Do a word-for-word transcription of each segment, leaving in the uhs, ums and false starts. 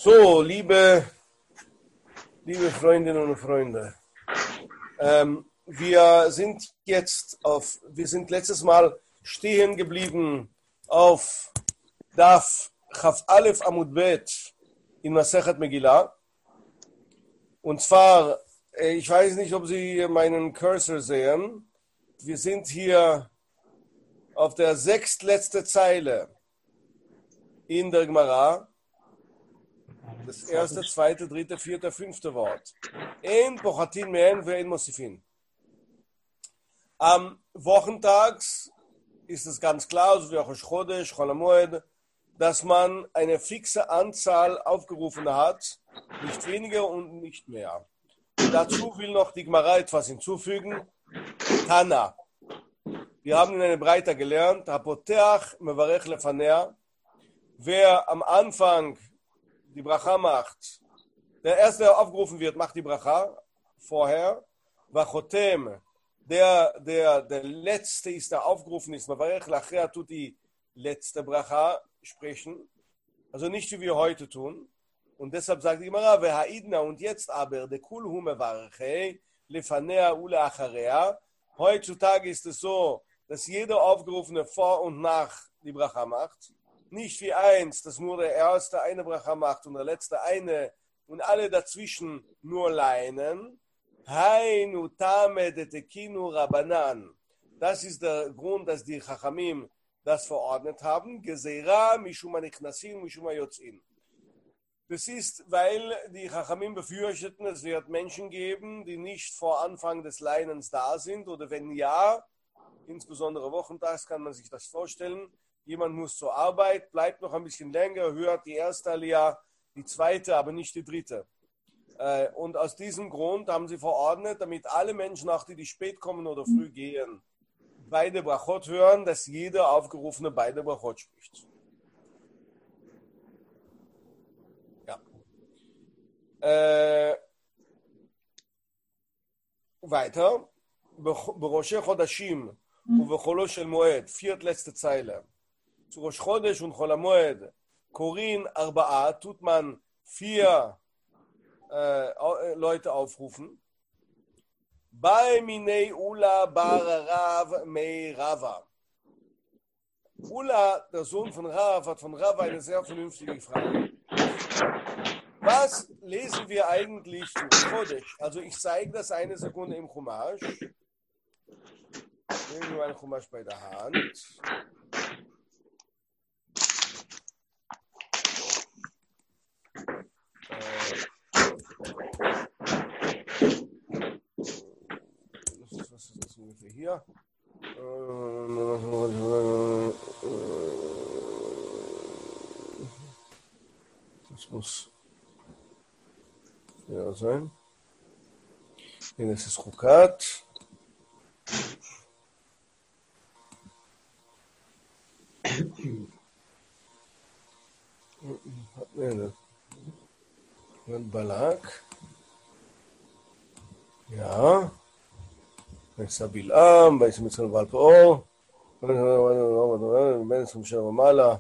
So, liebe, liebe Freundinnen und Freunde, ähm, wir sind jetzt auf, wir sind letztes Mal stehen geblieben auf Daf Chaf Aleph Amud Bet in Masechet Megillah. Und zwar, ich weiß nicht, ob Sie meinen Cursor sehen. Wir sind hier auf der sechstletzte Zeile in der Gemara. Das erste, zweite, dritte, vierte, fünfte Wort. Ein Pochatin mehen ve ein Mosifin. Am Wochentags ist es ganz klar, also wie auch Rosh Chodesh, Chol HaMoed, dass man eine fixe Anzahl aufgerufen hat, nicht weniger und nicht mehr. Dazu will noch die Gemara etwas hinzufügen. Tana. Wir haben in einer Breite gelernt, Hapoteach mevarech lefanea. Wer am Anfang die Bracha macht, der erste, der aufgerufen wird, macht die Bracha vorher. Vachotem, der, der, der letzte ist, der aufgerufen ist, mevarech lachrea, tut die letzte Bracha sprechen. Also nicht wie wir heute tun. Und deshalb sagt die Gemara, vehaidna, und jetzt aber, de kul hu mevarechei, lefanea ula acharea. Heutzutage ist es so, dass jeder Aufgerufene vor und nach die Bracha macht. Nicht wie eins, dass nur der Erste eine Bracha macht und der Letzte eine und alle dazwischen nur leinen. Hainu tame detekinu rabanan. Das ist der Grund, dass die Chachamim das verordnet haben. Gezeira mishuma nichnasin mishuma yotzin. Das ist, weil die Chachamim befürchteten, es wird Menschen geben, die nicht vor Anfang des Leinens da sind. Oder wenn ja, insbesondere wochentags kann man sich das vorstellen. Jemand muss zur Arbeit, bleibt noch ein bisschen länger, hört die erste Aliyah, die zweite, aber nicht die dritte. Und aus diesem Grund haben sie verordnet, damit alle Menschen, auch die, die spät kommen oder früh gehen, beide Brachot hören, dass jeder Aufgerufene beide Brachot spricht. Ja. Äh, weiter. Berosheh Chodashim uvecholo shel Moed, viertletzte Zeile. Zu Rosh Chodesh und Chol HaMoed, Korin Arba'a, tut man vier äh, Leute aufrufen. Bei Minei Ula Bar Rav Mei Rava. Ula, der Sohn von Rav, hat von Rav eine sehr vernünftige Frage. Was lesen wir eigentlich zu Rosh Chodesh? Also ich zeige das eine Sekunde im Chumash. Nehmen wir meinen Chumash bei der Hand. Was ist das ungefähr hier? Das muss ja sein. Das ist Chukat. Balak. Ja. Vaysa Bil'am, vaysa Mitzrayim Ba'al Pa'or, Ben עשרים ומעלה.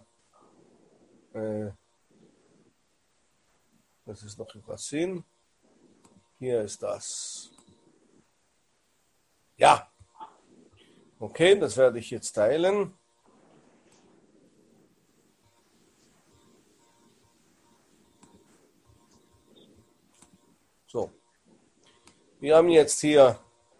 Das ist noch Yuchasin. Hier ist das. Ja. Okay, das werde ich jetzt teilen. So. Wir haben jetzt hier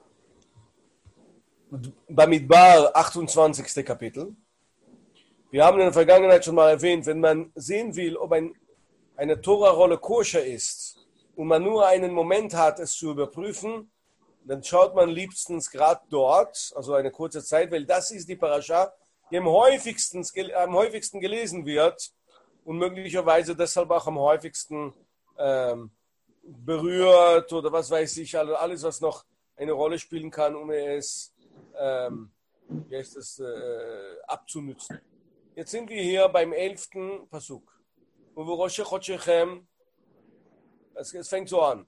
Bamidbar, achtundzwanzigste Kapitel. Wir haben in der Vergangenheit schon mal erwähnt, wenn man sehen will, ob ein, eine Tora-Rolle koscher ist und man nur einen Moment hat, es zu überprüfen, dann schaut man liebstens gerade dort, also eine kurze Zeit, weil das ist die Parascha, die am häufigsten, am häufigsten gelesen wird und möglicherweise deshalb auch am häufigsten ähm, berührt oder was weiß ich, alles, was noch eine Rolle spielen kann, um es Ähm, wie heißt das, äh, abzunützen. Jetzt sind wir hier beim elften Pasuk. Es fängt so an.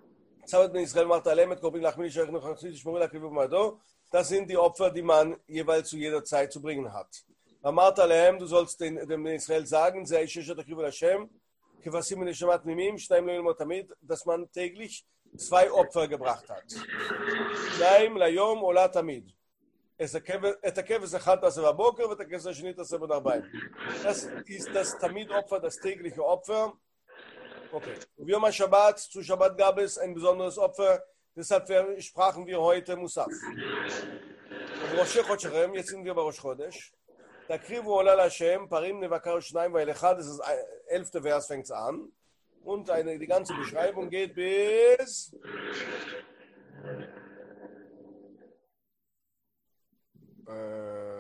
Das sind die Opfer, die man jeweils zu jeder Zeit zu bringen hat. Du sollst den, dem Israel sagen, dass man täglich zwei Opfer gebracht hat. שניים ליום עולה תמיד. את הכבש אחד תעשה בבוקר ואת הכבש השני תעשה בנרביים. Das ist das Tamid-Opfer, das tägliche Opfer. Okay. Und Yom HaShabbat, zu Shabbat gab es ein besonderes Opfer, deshalb sprachen wir heute Musaf. Rosh Chodeshechem, jetzt sind wir bei Rosh Chodesh. Takrivu Ola Lashem, Parim Nevakar Shnaim Vail Echad, das ist der elfte Vers, fängt es an. Und eine, die ganze Beschreibung geht bis äh,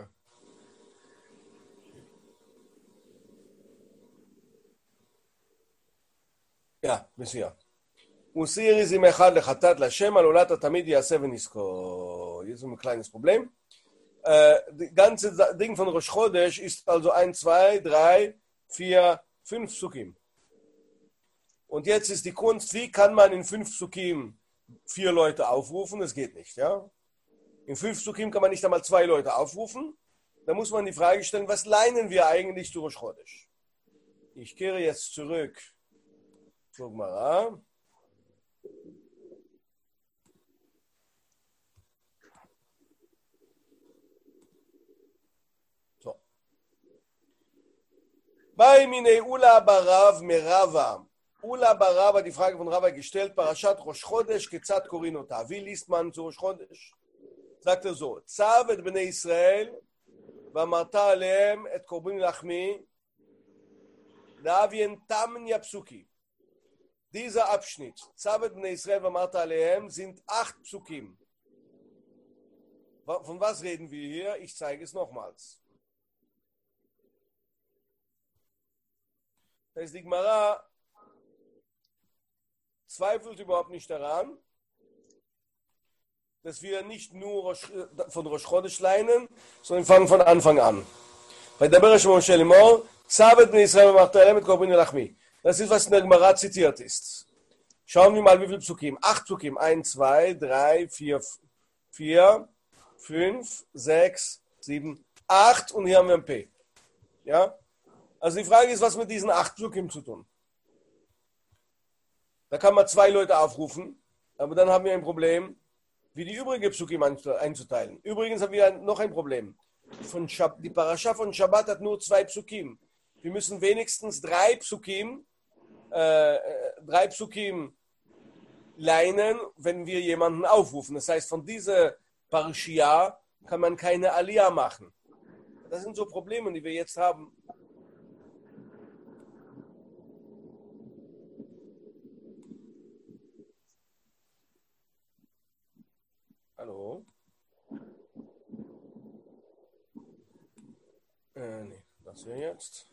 ja, bis hier. Usiri zim echad lechatat lashem alulat tamid yaseh v'nisko. Hier ist ein kleines Problem. Äh, das ganze Ding von Rosh Chodesh ist also eins, zwei, drei, vier, fünf Psukim. Und jetzt ist die Kunst, wie kann man in fünf Psukim vier Leute aufrufen? Das geht nicht. Ja? In fünf Psukim kann man nicht einmal zwei Leute aufrufen. Da muss man die Frage stellen, was leinen wir eigentlich zu Rosh Chodesh? Ich kehre jetzt zurück zur Gemara. So. Bei Mine Ula Barav Merava. Ula Barava, die Frage von Rava gestellt, Parashat Rosh Chodesh, Ketzat Korin Ota. Wie liest man zu Rosh Chodesh? Sagt er so, Tzav et Bnei Israel, Vamarta alehem et Korban Lachmi, Davien Tamnya Psuki. Dieser Abschnitt, Tzav et Bnei Israel, Vamarta alehem, sind acht Psukim. Von was reden wir hier? Ich zeige es nochmals. Das ist die Gemara, zweifelt überhaupt nicht daran, dass wir nicht nur von Rosh Chodesh leinen, sondern fangen von Anfang an. Bei der Beresh Moshe Limor, Tzavet Bnei Israel v'machta alehem et korban lachmi. Das ist, was in der Gemara zitiert ist. Schauen wir mal, wie viele Psukim. Acht Psukim. Eins, zwei, drei, vier, vier, fünf, sechs, sieben, acht und hier haben wir ein P. Ja? Also die Frage ist, was mit diesen acht Psukim zu tun? Da kann man zwei Leute aufrufen, aber dann haben wir ein Problem, wie die übrigen Psukim einzuteilen. Übrigens haben wir noch ein Problem. Von Shab- die Parascha von Shabbat hat nur zwei Psukim. Wir müssen wenigstens drei Psukim, äh, drei Psukim leinen, wenn wir jemanden aufrufen. Das heißt, von dieser Parashia kann man keine Aliyah machen. Das sind so Probleme, die wir jetzt haben. Hallo? Äh, nee, das hier jetzt.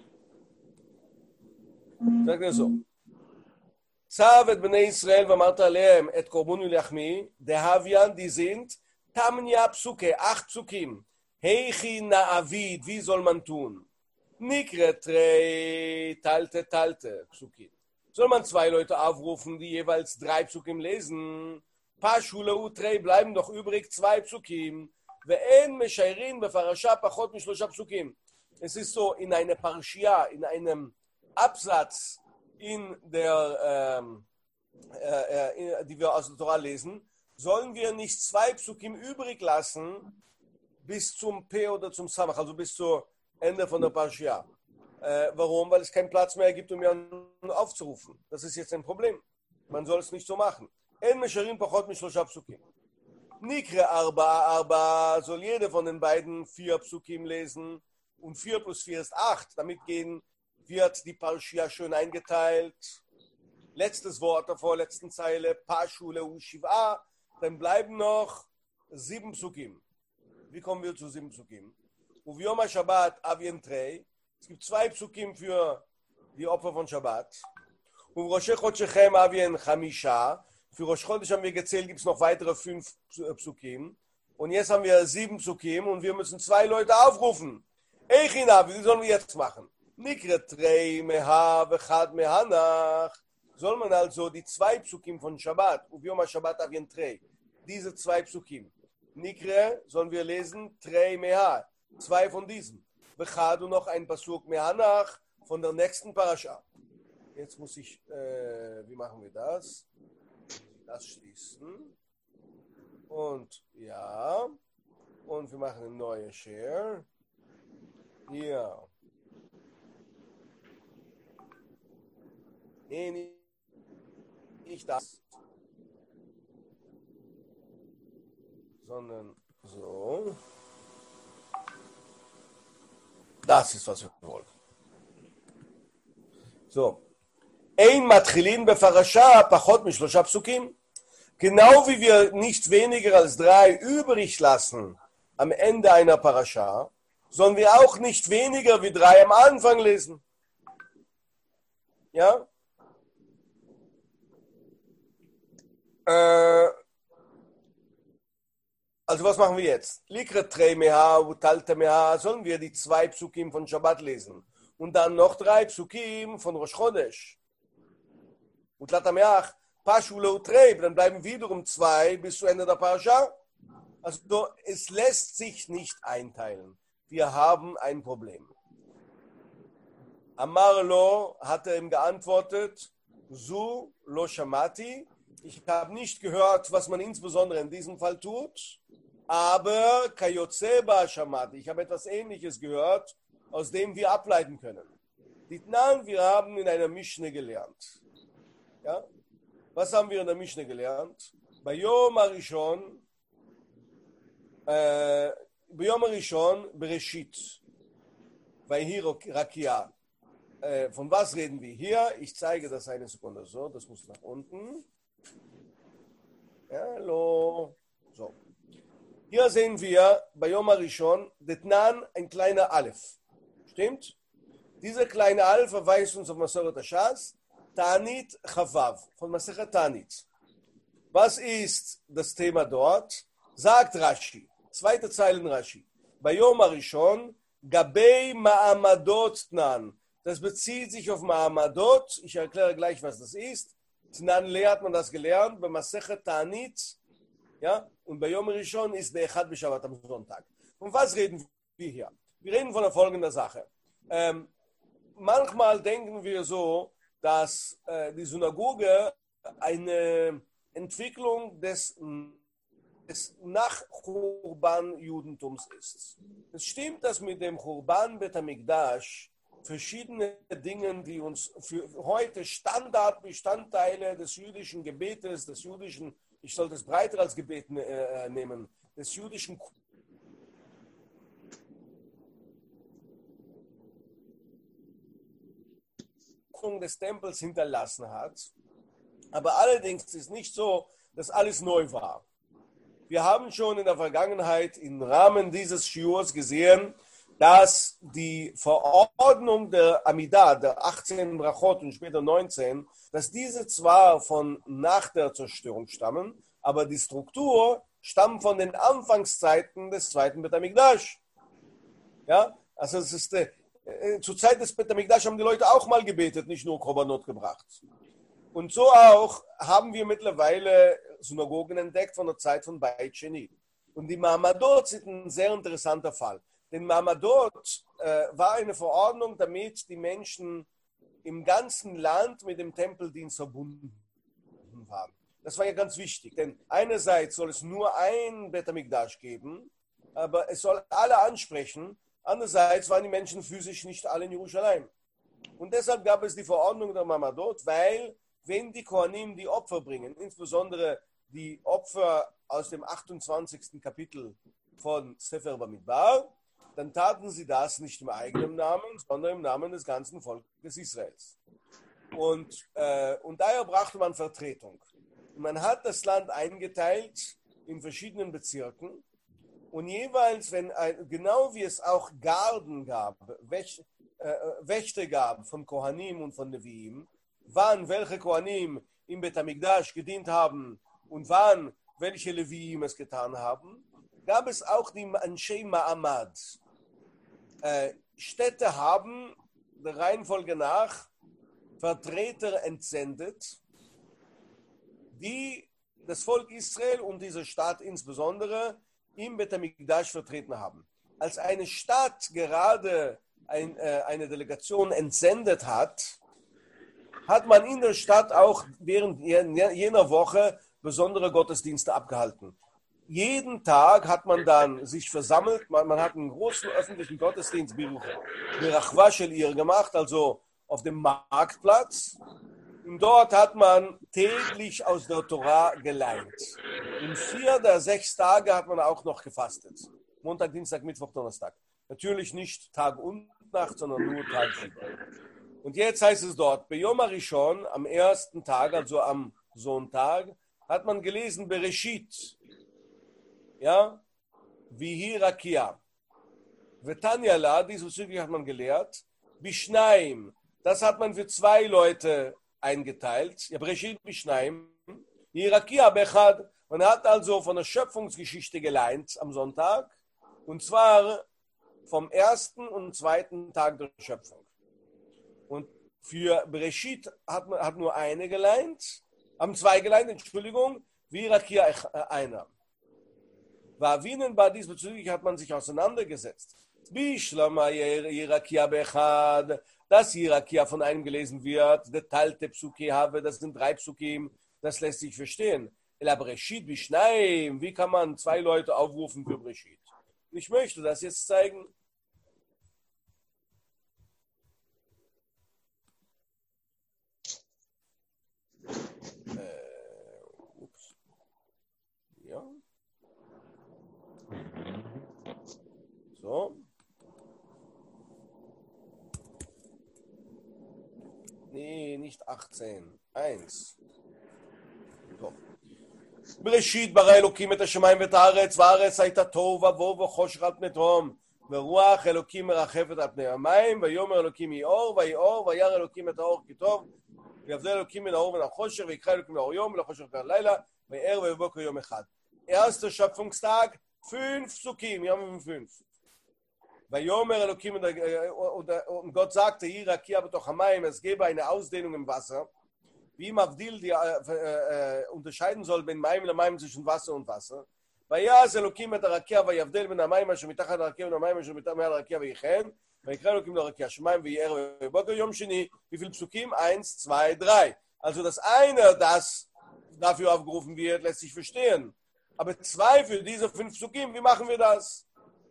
Sagt er so. Tzav et Bnei Israel v'amarta alehem et korban lachmi, der Havian, die sind Tamnya Psuke, acht Psukim. Heichi na'avid, wie soll man tun? Nikre trei, talte, talte, Psukim. Soll man zwei Leute aufrufen, die jeweils drei Psukim lesen? Pashule utrei, bleiben doch übrig zwei Psukim. Ve'en meshayrin befarasha pachot mishlosha Psukim. Es ist so, in einer Parashia, in einem Absatz, in der, ähm, äh, in, die wir aus der Torah lesen, sollen wir nicht zwei Psukim übrig lassen bis zum P oder zum Samach, also bis zum Ende von der Parashia. Äh, warum? Weil es keinen Platz mehr gibt, um jemanden aufzurufen. Das ist jetzt ein Problem. Man soll es nicht so machen. En mesharim pachot mishlosha Psukim. Nikre arba arba, soll jede von den beiden vier Psukim lesen und vier plus vier ist acht. Damit gehen, wird die Parashia schön eingeteilt. Letztes Wort der vorletzten Zeile, Pashule u Shiva. Dann bleiben noch sieben Psukim. Wie kommen wir zu sieben Psukim? Uviyom HaShabbat avien trei. Es gibt zwei Psukim für die Opfer von Shabbat. Und Rosh Chodeshechem avien chamisha. Für Rosh Chodesh haben wir gezählt, gibt es noch weitere fünf Psukim. Und jetzt haben wir sieben Psukim und wir müssen zwei Leute aufrufen. Eichina, wie sollen wir jetzt machen? Nikre trei meha vechad mehanach. Soll man also die zwei Psukim von Shabbat, Uviyom HaShabbat avien trei, diese zwei Psukim, Nikre, sollen wir lesen, trei meha, zwei von diesen. Vechad und noch ein Pasuk mehanach von der nächsten Parasha. Jetzt muss ich, äh, wie machen wir das? Das schließen. Und ja. Und wir machen eine neue Share. Hier. Nee, nicht das. Sondern so. Das ist, was wir wollen. So. Ein Matchilin befarasha pachot mishlosha psukim. Genau wie wir nicht weniger als drei übrig lassen am Ende einer Parascha, sollen wir auch nicht weniger wie drei am Anfang lesen. Ja? Äh, also was machen wir jetzt? Likret trei meha, utalte meha, sollen wir die zwei Psukim von Shabbat lesen und dann noch drei Psukim von Rosh Chodesh. Utlata meach, Pashule utrei, dann bleiben wiederum zwei bis zu Ende der Parascha. Also es lässt sich nicht einteilen. Wir haben ein Problem. Amar lo hat er ihm geantwortet, Zu lo shamati, ich habe nicht gehört, was man insbesondere in diesem Fall tut, aber kayotze ba shamati, ich habe etwas Ähnliches gehört, aus dem wir ableiten können. Ditnan, wir haben in einer Mischne gelernt. Ja? Was haben wir in der Mischne gelernt? Bei Yom Arishon, ביום הראשון בראשית, ויהי רקיע. Von was reden wir hier? Ich zeige das eine Sekunde so, das muss nach unten. Hallo. So. Hier sehen wir bei Yom Arishon Detnan ein kleiner Aleph. Stimmt? Dieser kleine Aleph verweist uns auf Masoret Hashas, Ta'anit Chavav, von Masechet Ta'anit. Was ist das Thema dort? Sagt Rashi. Zweite Zeile in Rashi. Bei Yom Arishon, Gabei Ma'amadot Tnan. Das bezieht sich auf Ma'amadot. Ich erkläre gleich, was das ist. Tnan lehrt man das gelernt. Bei Masechet Ta'anit. Ja? Und bei Yom Arishon ist Be'echad B'Shabbat am Sonntag. Und was reden wir hier? Wir reden von der folgenden Sache. Ähm, manchmal denken wir so, dass äh, die Synagoge eine Entwicklung des des Nach-Churban-Judentums ist. Es stimmt, dass mit dem Churban Bet HaMikdash verschiedene Dinge, die uns für heute Standardbestandteile des jüdischen Gebetes, des jüdischen, ich sollte es breiter als Gebet äh, nehmen, des jüdischen des Tempels hinterlassen hat. Aber allerdings ist es nicht so, dass alles neu war. Wir haben schon in der Vergangenheit im Rahmen dieses Shiurs gesehen, dass die Verordnung der Amidah, der achtzehn Brachot und später neunzehn, dass diese zwar von nach der Zerstörung stammen, aber die Struktur stammt von den Anfangszeiten des zweiten Bet HaMikdash. Ja, also es ist, äh, zur Zeit des Bet HaMikdash haben die Leute auch mal gebetet, nicht nur Korbanot gebracht. Und so auch haben wir mittlerweile Synagogen entdeckt von der Zeit von Beit Sheni. Und die Ma'amadot sind ein sehr interessanter Fall. Denn Ma'amadot äh, war eine Verordnung, damit die Menschen im ganzen Land mit dem Tempeldienst verbunden waren. Das war ja ganz wichtig, denn einerseits soll es nur ein Bet HaMikdash geben, aber es soll alle ansprechen. Andererseits waren die Menschen physisch nicht alle in Jerusalem. Und deshalb gab es die Verordnung der Ma'amadot, weil wenn die Kohanim die Opfer bringen, insbesondere die Opfer aus dem achtundzwanzigsten Kapitel von Sefer Bamidbar, dann taten sie das nicht im eigenen Namen, sondern im Namen des ganzen Volkes Israels. Und, äh, und daher brachte man Vertretung. Man hat das Land eingeteilt in verschiedenen Bezirken und jeweils, wenn ein, genau wie es auch Garden gab, Wäch, äh, Wächter gab von Kohanim und von Levim, wann welche Kohanim im Bet HaMikdash gedient haben und wann welche Levim es getan haben, gab es auch die Anshei Ma'amad. Äh, Städte haben der Reihenfolge nach Vertreter entsendet, die das Volk Israel und diese Stadt insbesondere im Bet HaMikdash vertreten haben. Als eine Stadt gerade ein, äh, eine Delegation entsendet hat, hat man in der Stadt auch während jener Woche besondere Gottesdienste abgehalten. Jeden Tag hat man dann sich versammelt, man, man hat einen großen öffentlichen Gottesdienst Birachwa Shel Ir gemacht, also auf dem Marktplatz. Und dort hat man täglich aus der Torah geleint. Und vier der sechs Tage hat man auch noch gefastet. Montag, Dienstag, Mittwoch, Donnerstag. Natürlich nicht Tag und Nacht, sondern nur Tag. Und jetzt heißt es dort, bei Yom HaRishon, am ersten Tag, also am Sonntag, hat man gelesen Bereshit. Ja? Vihi Rakia. Vetanya La, diesbezüglich hat man gelehrt, Bishnaim. Das hat man für zwei Leute eingeteilt. Ja, Bereshit Bishnaim. Vihi Rakia Bechad. Man hat also von der Schöpfungsgeschichte geleint am Sonntag. Und zwar vom ersten und zweiten Tag der Schöpfung. Und für Bereshit hat man hat nur eine geleint, haben zwei geleint, Entschuldigung, wie Rakia einer. War Wienenbar diesbezüglich hat man sich auseinandergesetzt. Bishlama Rakia Bechad, dass Rakia von einem gelesen wird, der Talte Psuki habe, das sind drei Psukim, das lässt sich verstehen. Ela Bereshit Bishnaim, wie kann man zwei Leute aufrufen für Bereshit? Ich möchte das jetzt zeigen. Äh, ups. Ja. So. Nee, nicht achtzehn. eins. So. בראשית ברא אלוקים את השמיים ואת הארץ, והארץ הייתה תוהו ובוהו וחושך על פני תהום, ורוח אלוקים מרחפת על פני המים, ויאמר אלוקים יהי אור, ויהי אור, וירא אלוקים את האור כי טוב, ויבדל אלוקים מן האור ומן החושך, ויקרא אלוקים לאור יום ולחושך לילה, וערב ובוקר יום אחד. Erster Schöpfungstag, fünf Psukim, Yom fünf. ויאמר אלוקים, und Gott sagte, hier Rakia betoch hamayim, es gebe eine Ausdehnung im Wasser, wie Mavdil die äh, äh, unterscheiden soll bin Maim und Maim zwischen Wasser und Wasser. ויעש אלוקים את הרקיע ויבדל בין המים אשר מתחת לרקיע ובין המים אשר מעל הרקיע ויחן, ויקרא אלוקים לרקיע שמיים ויהי ערב ובוקר יום שני. Wie viele Psukim? Eins, zwei, drei. Also das eine, das dafür aufgerufen wird, lässt sich verstehen. Aber zwei für diese fünf Psukim, wie machen wir das?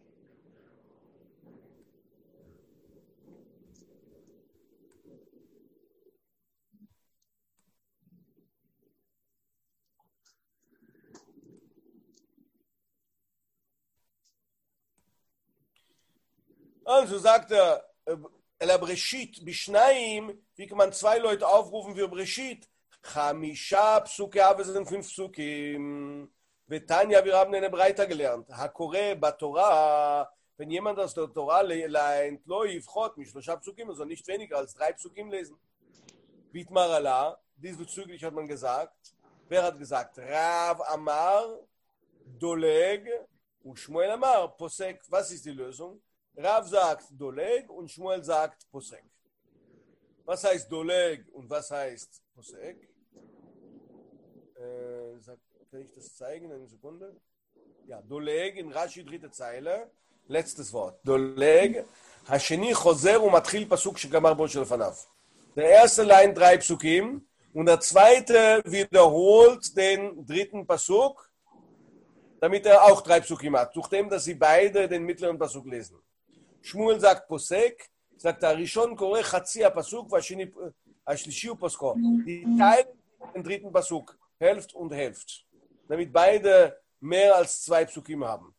Also sagt er, El Breshit Bishnaim, wie kann man zwei Leute aufrufen für Breshit? Chamisha Psuke, aber es sind fünf Psukim. Betanja, wir haben eine Breite gelernt. Hakore Batorah, wenn jemand aus der Torah leint, lo yivchot, mishlosha Psukim, also nicht weniger als drei Psukim lesen. Bitmar Allah, diesbezüglich hat man gesagt, wer hat gesagt? Rav Amar, Doleg und Shmuel Amar, Posek. Was ist die Lösung? Rav sagt Doleg und Shmuel sagt Posek. Was heißt Doleg und was heißt Posek? Äh, kann ich das zeigen? Eine Sekunde. Ja, Doleg in Rashi, dritte Zeile. Letztes Wort. Doleg. Hasheni chozer und matchil pasuk shegamar bo shelfanav. Der erste Line drei Psukim und der zweite wiederholt den dritten Pasuk, damit er auch drei Psukim hat, nachdem dass sie beide den mittleren Pasuk lesen. Shmuel sagt Posek, sagt der Rishon Koreh Chatzi Pasuk, Ashlishi Posko. Die teilen den dritten Pasuk, Hälfte und Hälfte, damit beide mehr als zwei Psukim haben.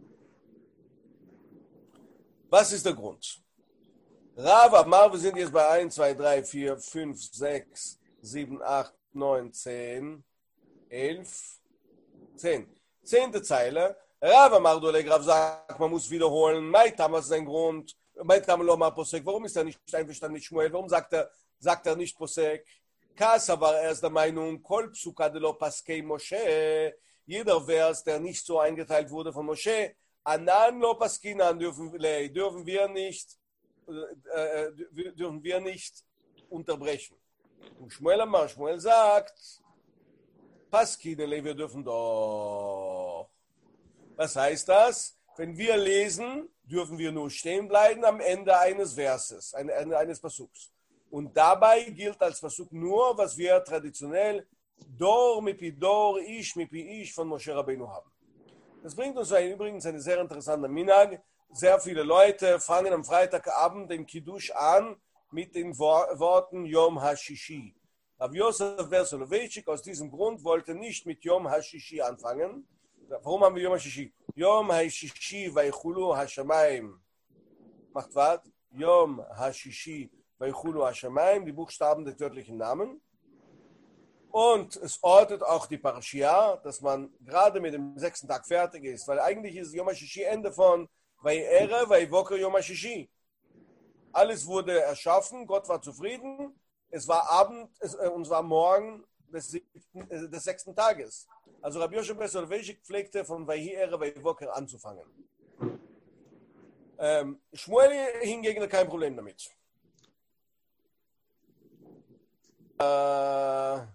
Was ist der Grund? Rav Amar, wir sind jetzt bei eins, zwei, drei, vier, fünf, sechs, sieben, acht, neun, zehn, elf, zehn. Zehnte Zeile. Rav Amar Doleg, Rav sagt, man muss wiederholen. Meit haben wir seinen Grund. Meit kann man noch mal Posek. Warum ist er nicht einverstanden mit Shmuel? Warum sagt er, sagt er nicht Posek? Kasa war erst der Meinung, Kol Psuka de lo Paskei Moshe. Jeder Vers, der nicht so eingeteilt wurde von Moshe, Anan lo Paskinan dürfen, dürfen wir nicht, äh, dürfen wir nicht unterbrechen. Und Shmuel Amar, Shmuel sagt, Paskinele, wir dürfen doch. Was heißt das? Wenn wir lesen, dürfen wir nur stehen bleiben am Ende eines Verses, eines Pasuks. Und dabei gilt als Pasuk nur, was wir traditionell Dor mipi Dor, Ish mipi Ish von Moshe Rabbeinu haben. Das bringt uns übrigens eine sehr interessante Minhag. Sehr viele Leute fangen am Freitagabend den Kiddush an mit den Worten Yom HaShishi. Rav Yosef ber Soloveitchik aus diesem Grund wollte nicht mit Yom HaShishi anfangen. Warum haben wir Yom HaShishi? Yom HaShishi vaychulu hashamayim. Macht was? Yom HaShishi vaychulu hashamayim, die Buchstaben des göttlichen Namen. Und es ortet auch die Parashia, dass man gerade mit dem sechsten Tag fertig ist, weil eigentlich ist Yom HaShishi Ende von Vayere, Vayvoker Yom HaShishi. Alles wurde erschaffen, Gott war zufrieden, es war Abend es, äh, und es war Morgen des, siebten, äh, des sechsten Tages. Also Rabbi Yosef ben Soloveitchik pflegte von Vayere, Vayvoker anzufangen. Ähm, Shmuel hingegen hat kein Problem damit. Äh,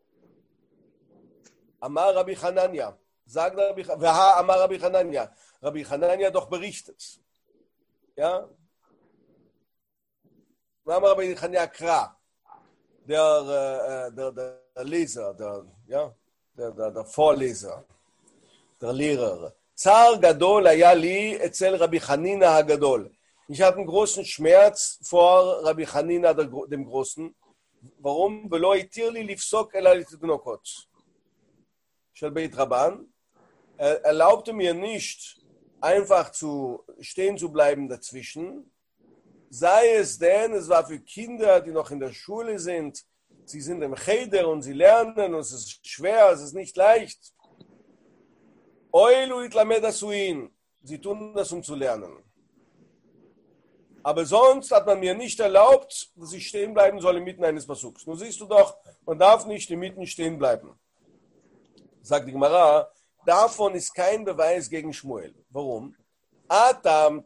Amar Rabbi Hanania, sagt Rabbi, Veha Amar Rabbi Hanania, Rabbi Hanania doch berichtet. Ja? Amar Rabbi Hanania Kra, der, äh, der, der Leser, der, ja, der, der, der Vorleser, der Lehrer. Zar Gadol haya li etzel Rabbi Hanina HaGadol. Ich hatte einen großen Schmerz vor Rabbi Hanina, dem Großen. Warum? Velo itir li lifsok ela litidnokot. Beit Rabban, er erlaubte mir nicht, einfach zu stehen zu bleiben dazwischen, sei es denn, es war für Kinder, die noch in der Schule sind, sie sind im Cheder und sie lernen und es ist schwer, es ist nicht leicht. Oilu itlamed asuin, sie tun das, um zu lernen. Aber sonst hat man mir nicht erlaubt, dass ich stehen bleiben soll inmitten eines Pasuks. Nun siehst du doch, man darf nicht inmitten stehen bleiben. Sagt die Gemara, davon ist kein Beweis gegen Shmuel. Warum? Atam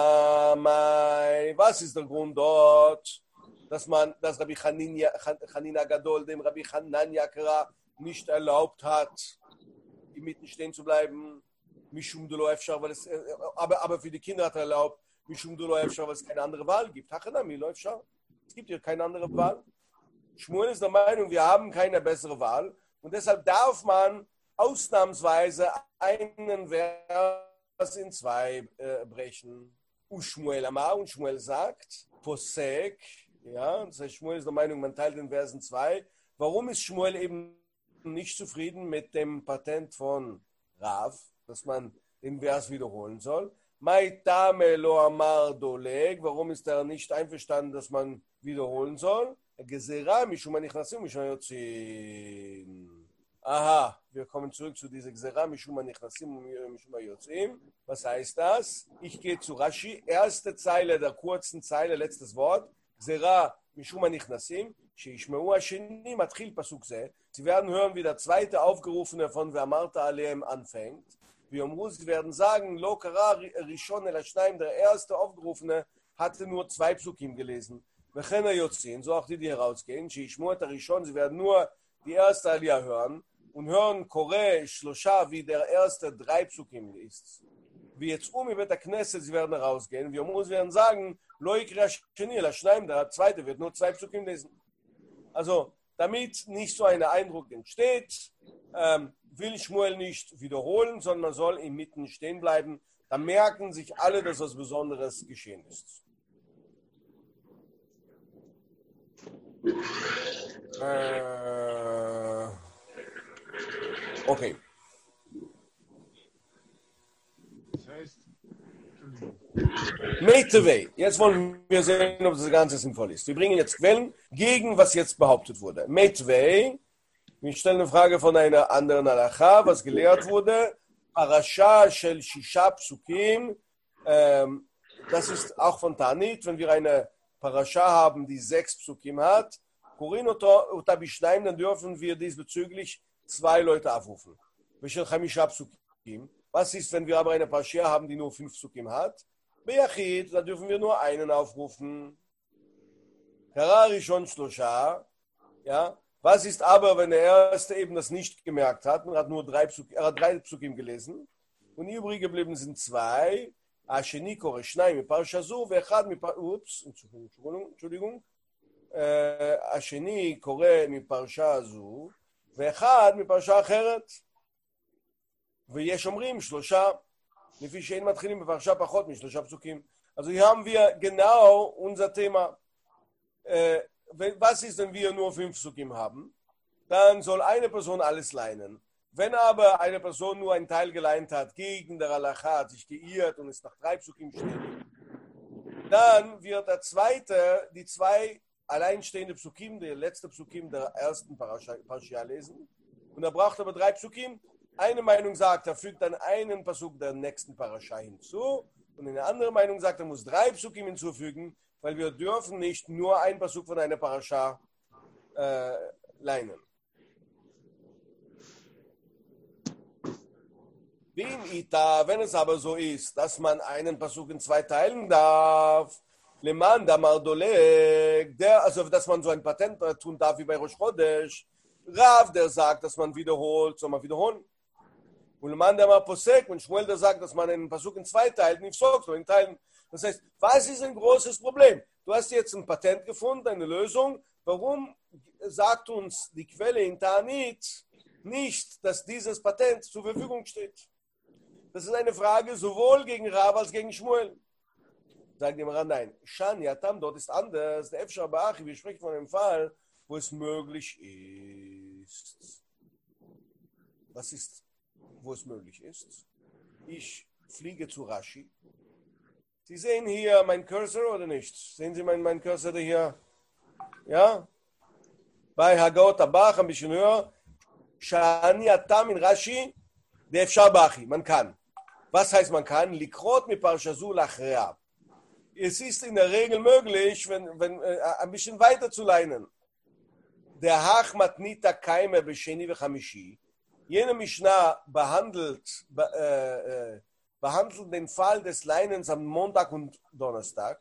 tamamai. Was ist der Grund dort, dass man, dass Rabbi Hanina, Hanina Gadol dem Rabbi Hanania Kra nicht erlaubt hat, im Mitten stehen zu bleiben? Mishum delo efshar, weil es, aber, aber für die Kinder hat er erlaubt, Mishum delo efshar, weil es keine andere Wahl gibt. Hachanami lo efshar. Es gibt hier keine andere Wahl. Shmuel ist der Meinung, wir haben keine bessere Wahl. Und deshalb darf man ausnahmsweise einen Vers in zwei äh, brechen. Und Shmuel Amar, und Shmuel sagt, Posek, ja, das heißt, Shmuel ist der Meinung, man teilt den Vers in zwei. Warum ist Shmuel eben nicht zufrieden mit dem Patent von Rav, dass man den Vers wiederholen soll? Maitame lo amar doleg, warum ist er nicht einverstanden, dass man wiederholen soll? Gezerah mishum hanichnasim mishum hayotzim. Aha, wir kommen zurück zu dieser Gezerah mishum hanichnasim mishum hayotzim. Was heißt das? Ich gehe zu Rashi, erste Zeile der kurzen Zeile, letztes Wort. Gezerah mishum hanichnasim, sheishmeu hasheni matchil pasuk zeh. Sie werden hören, wie der zweite Aufgerufene von Ve'amarta aleim anfängt. Wie Omru, sie werden sagen, Lo kara rishon el hashnaim, der erste Aufgerufene hatte nur zwei Psukim gelesen. So auch die, die herausgehen. Sie werden nur die erste Aliyah hören und hören Koreh, Shlosha, wie der erste drei Psukim liest. Wie jetzt um über der Knesset, sie werden herausgehen. Wir werden sagen, der zweite wird nur zwei Psukim lesen. Also, damit nicht so ein Eindruck entsteht, ähm, will Shmuel nicht wiederholen, sondern man soll im Mitten stehen bleiben. Dann merken sich alle, dass was Besonderes geschehen ist. Äh, okay. Das heißt, Meitevei. Jetzt wollen wir sehen, ob das Ganze sinnvoll ist. Wir bringen jetzt Quellen gegen, was jetzt behauptet wurde. Meitevei. Wir stellen eine Frage von einer anderen Halacha, was gelehrt wurde. Parasha shel Shisha Psukim. Ähm, das ist auch von Tanit, wenn wir eine Parasha haben, die sechs Psukim hat, Korin oder Bishnaim, dann dürfen wir diesbezüglich zwei Leute aufrufen. Was ist, wenn wir aber eine Parasha haben, die nur fünf Psukim hat? Beyachid, dann dürfen wir nur einen aufrufen. Karari schon Shlosha. Ja. Was ist aber, wenn der Erste eben das nicht gemerkt hat und hat nur drei Psukim, er hat drei Psukim gelesen und übrig geblieben sind zwei. השני קורא שניים מפרשה זו ואחד מפרשה... אופס, Entschuldigung. השני קורא מפרשה הזו, ואחד מפרשה אחרת. ויש אומרים שלושה, לפי שאין מתחילים בפרשה פחות משלושה פסוקים. Also hier haben wir genau unser Thema. Äh, was ist, wenn wir nur fünf Psukim haben? Dann soll eine Person alles leinen. Wenn aber eine Person nur einen Teil geleint hat, gegen der Halacha, hat sich geirrt und es nach drei Psukim steht, dann wird der zweite die zwei alleinstehende Psukim, der letzte Psukim der ersten Parashia lesen. Und er braucht aber drei Psukim. Eine Meinung sagt, er fügt dann einen Pasuk der nächsten Parashia hinzu. Und eine andere Meinung sagt, er muss drei Psukim hinzufügen, weil wir dürfen nicht nur ein Pasuk von einer Parashia äh, leinen. Wenn es aber so ist, dass man einen Pasuk in zwei teilen darf, Leman damar doleg, der, also dass man so ein Patent tun darf wie bei Rosh Chodesh, Rav, der sagt, dass man wiederholt, soll man wiederholen. Und Leman damar posek, und Shmuel, der sagt, dass man einen Pasuk in zwei teilt, nicht so, so in teilen. Das heißt, was ist ein großes Problem? Du hast jetzt ein Patent gefunden, eine Lösung. Warum sagt uns die Quelle in Ta'anit nicht, dass dieses Patent zur Verfügung steht? Das ist eine Frage sowohl gegen Rav als gegen Shmuel. Sagt die Gemara, nein. Shani, Atam, dort ist anders. Der Efshar Ba'achi, wir sprechen von einem Fall, wo es möglich ist. Was ist, wo es möglich ist? Ich fliege zu Rashi. Sie sehen hier meinen Cursor oder nicht? Sehen Sie meinen mein Cursor hier? Ja? Bei Hagaot Abach, ein bisschen höher. Shani, Atam in Rashi, der Efshar Ba'achi. Man kann. Was heißt man kann? Likrot mi Parshazu lachrea. Es ist in der Regel möglich, wenn, wenn, äh, ein bisschen weiter zu leinen. Der Hach matnita kaime b'sheni v'chamishi. Jene Mishnah behandelt, be, äh, äh, behandelt den Fall des Leinens am Montag und Donnerstag.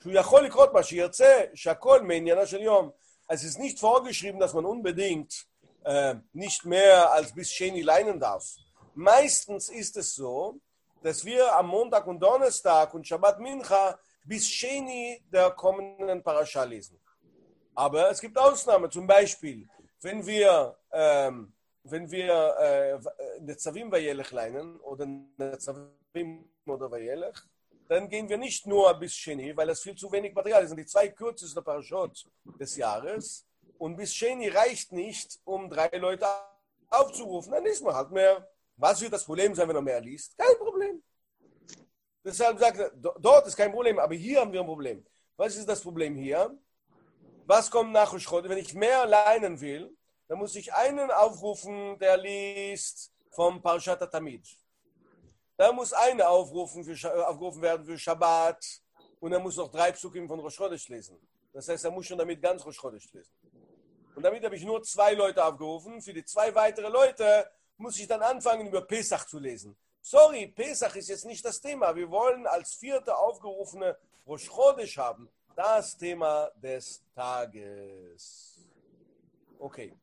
Es ist nicht vorgeschrieben, dass man unbedingt äh, nicht mehr als bis Sheni leinen darf. Meistens ist es so, dass wir am Montag und Donnerstag und Shabbat Mincha bis Sheni der kommenden Parasha lesen. Aber es gibt Ausnahmen, zum Beispiel, wenn wir, ähm, wenn wir äh, Netzavim Vayelech leinen oder Netzavim oder Vayelech, dann gehen wir nicht nur bis Sheni, weil das viel zu wenig Material ist. Das sind die zwei kürzesten Parashot des Jahres und bis Sheni reicht nicht, um drei Leute aufzurufen. Dann liest man halt mehr. Was wird das Problem sein, wenn man mehr liest? Kein Problem. Deshalb sagt er, dort ist kein Problem, aber hier haben wir ein Problem. Was ist das Problem hier? Was kommt nach Rosh Chodesh? Wenn ich mehr leinen will, dann muss ich einen aufrufen, der liest vom Parshat Tamid. Da muss einer aufrufen, für, aufgerufen werden für Shabbat und er muss noch drei Psukim von Rosh Chodesh lesen. Das heißt, er muss schon damit ganz Rosh Chodesh lesen. Und damit habe ich nur zwei Leute aufgerufen. Für die zwei weitere Leute muss ich dann anfangen, über Pesach zu lesen. Sorry, Pesach ist jetzt nicht das Thema. Wir wollen als vierte aufgerufene Rosh Chodesh haben. Das Thema des Tages. Okay.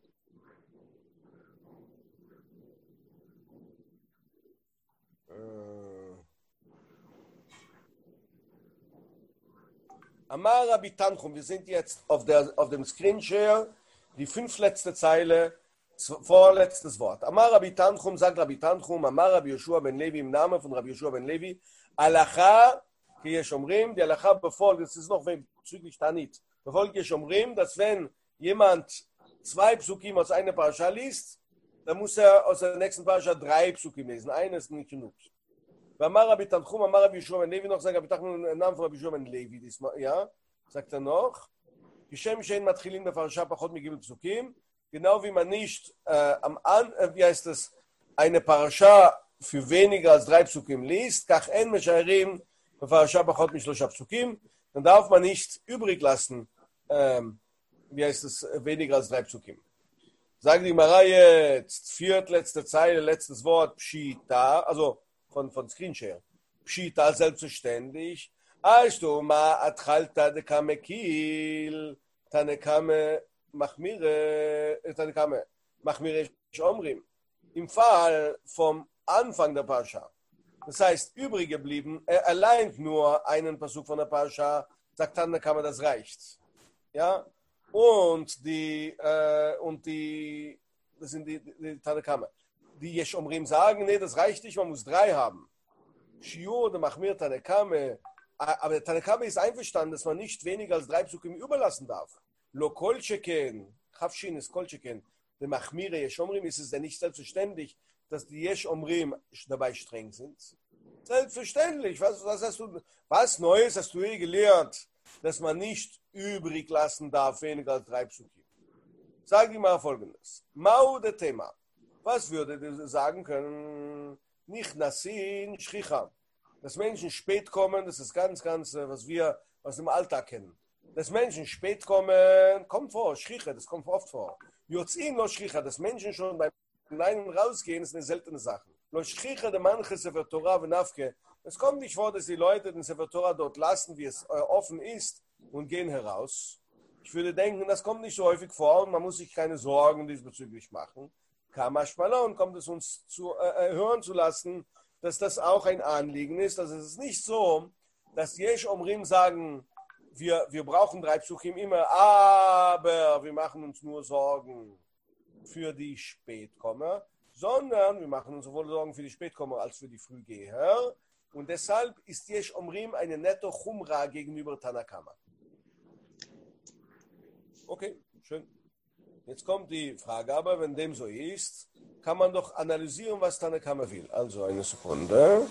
Amar Rabbi Tanchum, wir sind jetzt auf, der, auf dem Screenshare, die fünfletzte Zeile, vorletztes Wort. Amar Rabbi Tanchum, sagt Rabbi Tanchum, Amar Rabbi Yoshua ben Levi, im Namen von Rabbi Yoshua ben Levi, Alacha, ki yesh omrim, die Alacha befolgt, das ist noch bezüglich Tanit, befolgt yesh omrim, dass wenn jemand zwei Psukim aus einer Parasha liest, dann muss er aus der nächsten Parasha drei Psukim lesen, eines ist nicht genug. Amar Rabbi Tanchum, Amar Rabbi Yoshua ben Levi, noch sagt Rabbi Tanchum im Namen von Rabbi Yoshua ben Levi, diesmal, ja, sagt er noch, Kishem shein matchilim beparasha pachot migimel psukim, genau wie man nicht äh, am An, äh, wie heißt es, eine Parasha für weniger als drei Psukim liest, kach en mesharim beparasha pachot mishlosha psukim, dann darf man nicht übrig lassen, ähm, wie heißt es, weniger als drei Psukim. Sagen die Gemara jetzt, viertletzte Zeile, letztes Wort, Pshita, also von, von Screenshare, Pshita selbstverständlich, Ashtu ma atchalta de kamekil, tanekame machmire, tanekame machmire shomrim. Im Fall vom Anfang der Parasha. Das heißt, übrig geblieben, er allein nur einen Pasuk von der Parasha, sagt Tanekame, das reicht. Ja? und die, äh, und die, das sind die, die, die Tanakama. Die Yesh Omrim sagen, nee, das reicht nicht, man muss drei haben. Shiur, der Machmir, Tanakame. Aber der Tanakame ist einverstanden, dass man nicht weniger als drei Psukim überlassen darf. Lo kol sheken, Chavshin ist kol sheken. Der Machmir, Yesh Omrim, ist es denn nicht selbstverständlich, dass die Yesh Omrim dabei streng sind? Selbstverständlich. Was, was, hast du, was Neues hast du je gelernt, dass man nicht übrig lassen darf, weniger als drei Psukim? Sag dir mal Folgendes. Mau de Thema. Was würdet ihr sagen können? Nicht Nasin, Shricha. Dass Menschen spät kommen, das ist ganz, ganz, was wir aus dem Alltag kennen. Dass Menschen spät kommen, kommt vor, Shricha, das kommt oft vor. Yotzin lo Shricha, dass Menschen schon beim Nein und Rausgehen, ist eine seltene Sache. Lo Shricha de manche Sefer Torah v'nafke. Es kommt nicht vor, dass die Leute den Sefer Torah dort lassen, wie es offen ist, und gehen heraus. Ich würde denken, das kommt nicht so häufig vor und man muss sich keine Sorgen diesbezüglich machen. Kamashmalon kommt es uns zu äh, hören zu lassen, dass das auch ein Anliegen ist. Also es ist nicht so, dass Yesh Omrim sagen, wir, wir brauchen drei Psuchim immer, aber wir machen uns nur Sorgen für die Spätkommer, sondern wir machen uns sowohl Sorgen für die Spätkommer als für die Frühgeher. Und deshalb ist Yesh Omrim eine netto Chumra gegenüber Tanakama. Okay, schön. Jetzt kommt die Frage, aber wenn dem so ist, kann man doch analysieren, was Tanakama will. Also eine Sekunde.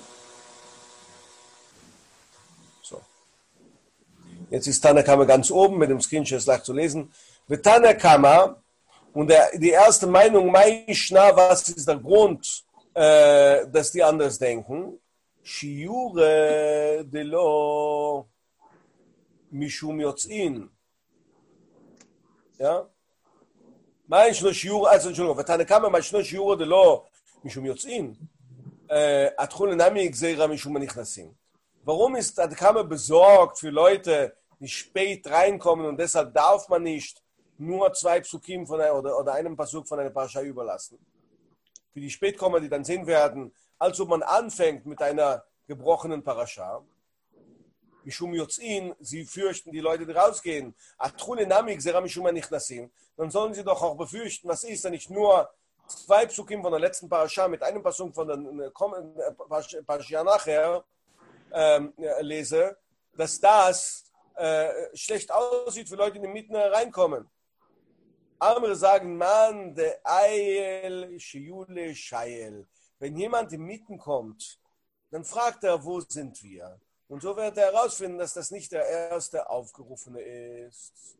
So. Jetzt ist Tanakama ganz oben mit dem Screenshot leicht zu lesen. Mit Tanakama und der, die erste Meinung, Maishna, was ist der Grund, äh, dass die anders denken? Shiure de lo mishum yotzin. Ja? מה יש לו שיעור, אז נשאלו, ותנקמה מה ישנו שיעור דלא משום יוצאים, התחו לנמי גזירה משום הנכנסים. Warum ist Tanakama besorgt für Leute, die spät reinkommen und deshalb darf man nicht nur zwei Psukim von einer, oder, oder einem Pasuk von einer Parasha überlassen? Für die Spätkommer, die dann sehen werden, als ob man anfängt mit einer gebrochenen Parasha. Mishum Yotzin, sie fürchten die Leute, die rausgehen. Atchule Namik, Zera Mishum Nichnasim. Dann sollen sie doch auch befürchten, was ist, wenn ich nur zwei Psukim von der letzten Parasha mit einem Pasuk von der kommenden Parasha nachher ähm, lese, dass das äh, schlecht aussieht für Leute, die mitten reinkommen. Andere sagen, man, der Eil, Shiule, Shael. Wenn jemand im Mitten kommt, dann fragt er, wo sind wir? Und so wird er herausfinden, dass das nicht der erste Aufgerufene ist.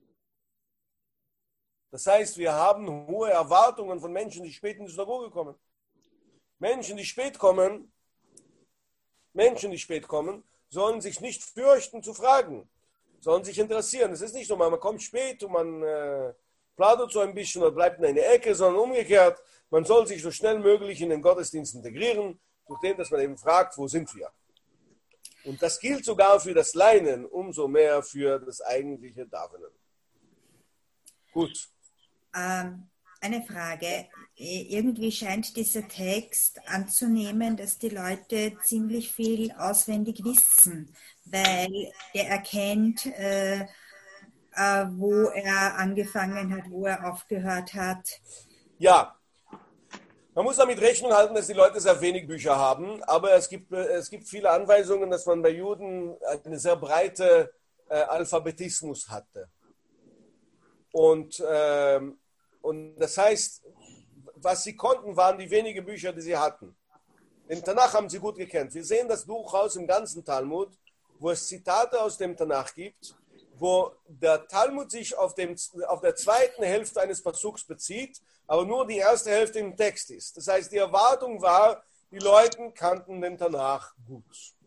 Das heißt, wir haben hohe Erwartungen von Menschen, die spät in die Synagoge kommen. Menschen, die spät kommen, Menschen, die spät kommen, sollen sich nicht fürchten zu fragen, sollen sich interessieren. Es ist nicht so, man kommt spät und man äh, plaudert so ein bisschen oder bleibt in einer Ecke, sondern umgekehrt, man soll sich so schnell möglich in den Gottesdienst integrieren, durch den, dass man eben fragt, wo sind wir? Und das gilt sogar für das Leinen, umso mehr für das eigentliche Davenen. Gut. Ähm, eine Frage. Irgendwie scheint dieser Text anzunehmen, dass die Leute ziemlich viel auswendig wissen, weil er erkennt, äh, äh, wo er angefangen hat, wo er aufgehört hat. Ja. Man muss damit Rechnung halten, dass die Leute sehr wenig Bücher haben, aber es gibt, es gibt viele Anweisungen, dass man bei Juden eine sehr breite äh, Alphabetismus hatte. Und, äh, und das heißt, was sie konnten, waren die wenigen Bücher, die sie hatten. Den Tanach haben sie gut gekannt. Wir sehen das durchaus im ganzen Talmud, wo es Zitate aus dem Tanach gibt, wo der Talmud sich auf, dem, auf der zweiten Hälfte eines Pasuks bezieht, aber nur die erste Hälfte im Text ist. Das heißt, die Erwartung war, die Leute kannten den Tanach gut.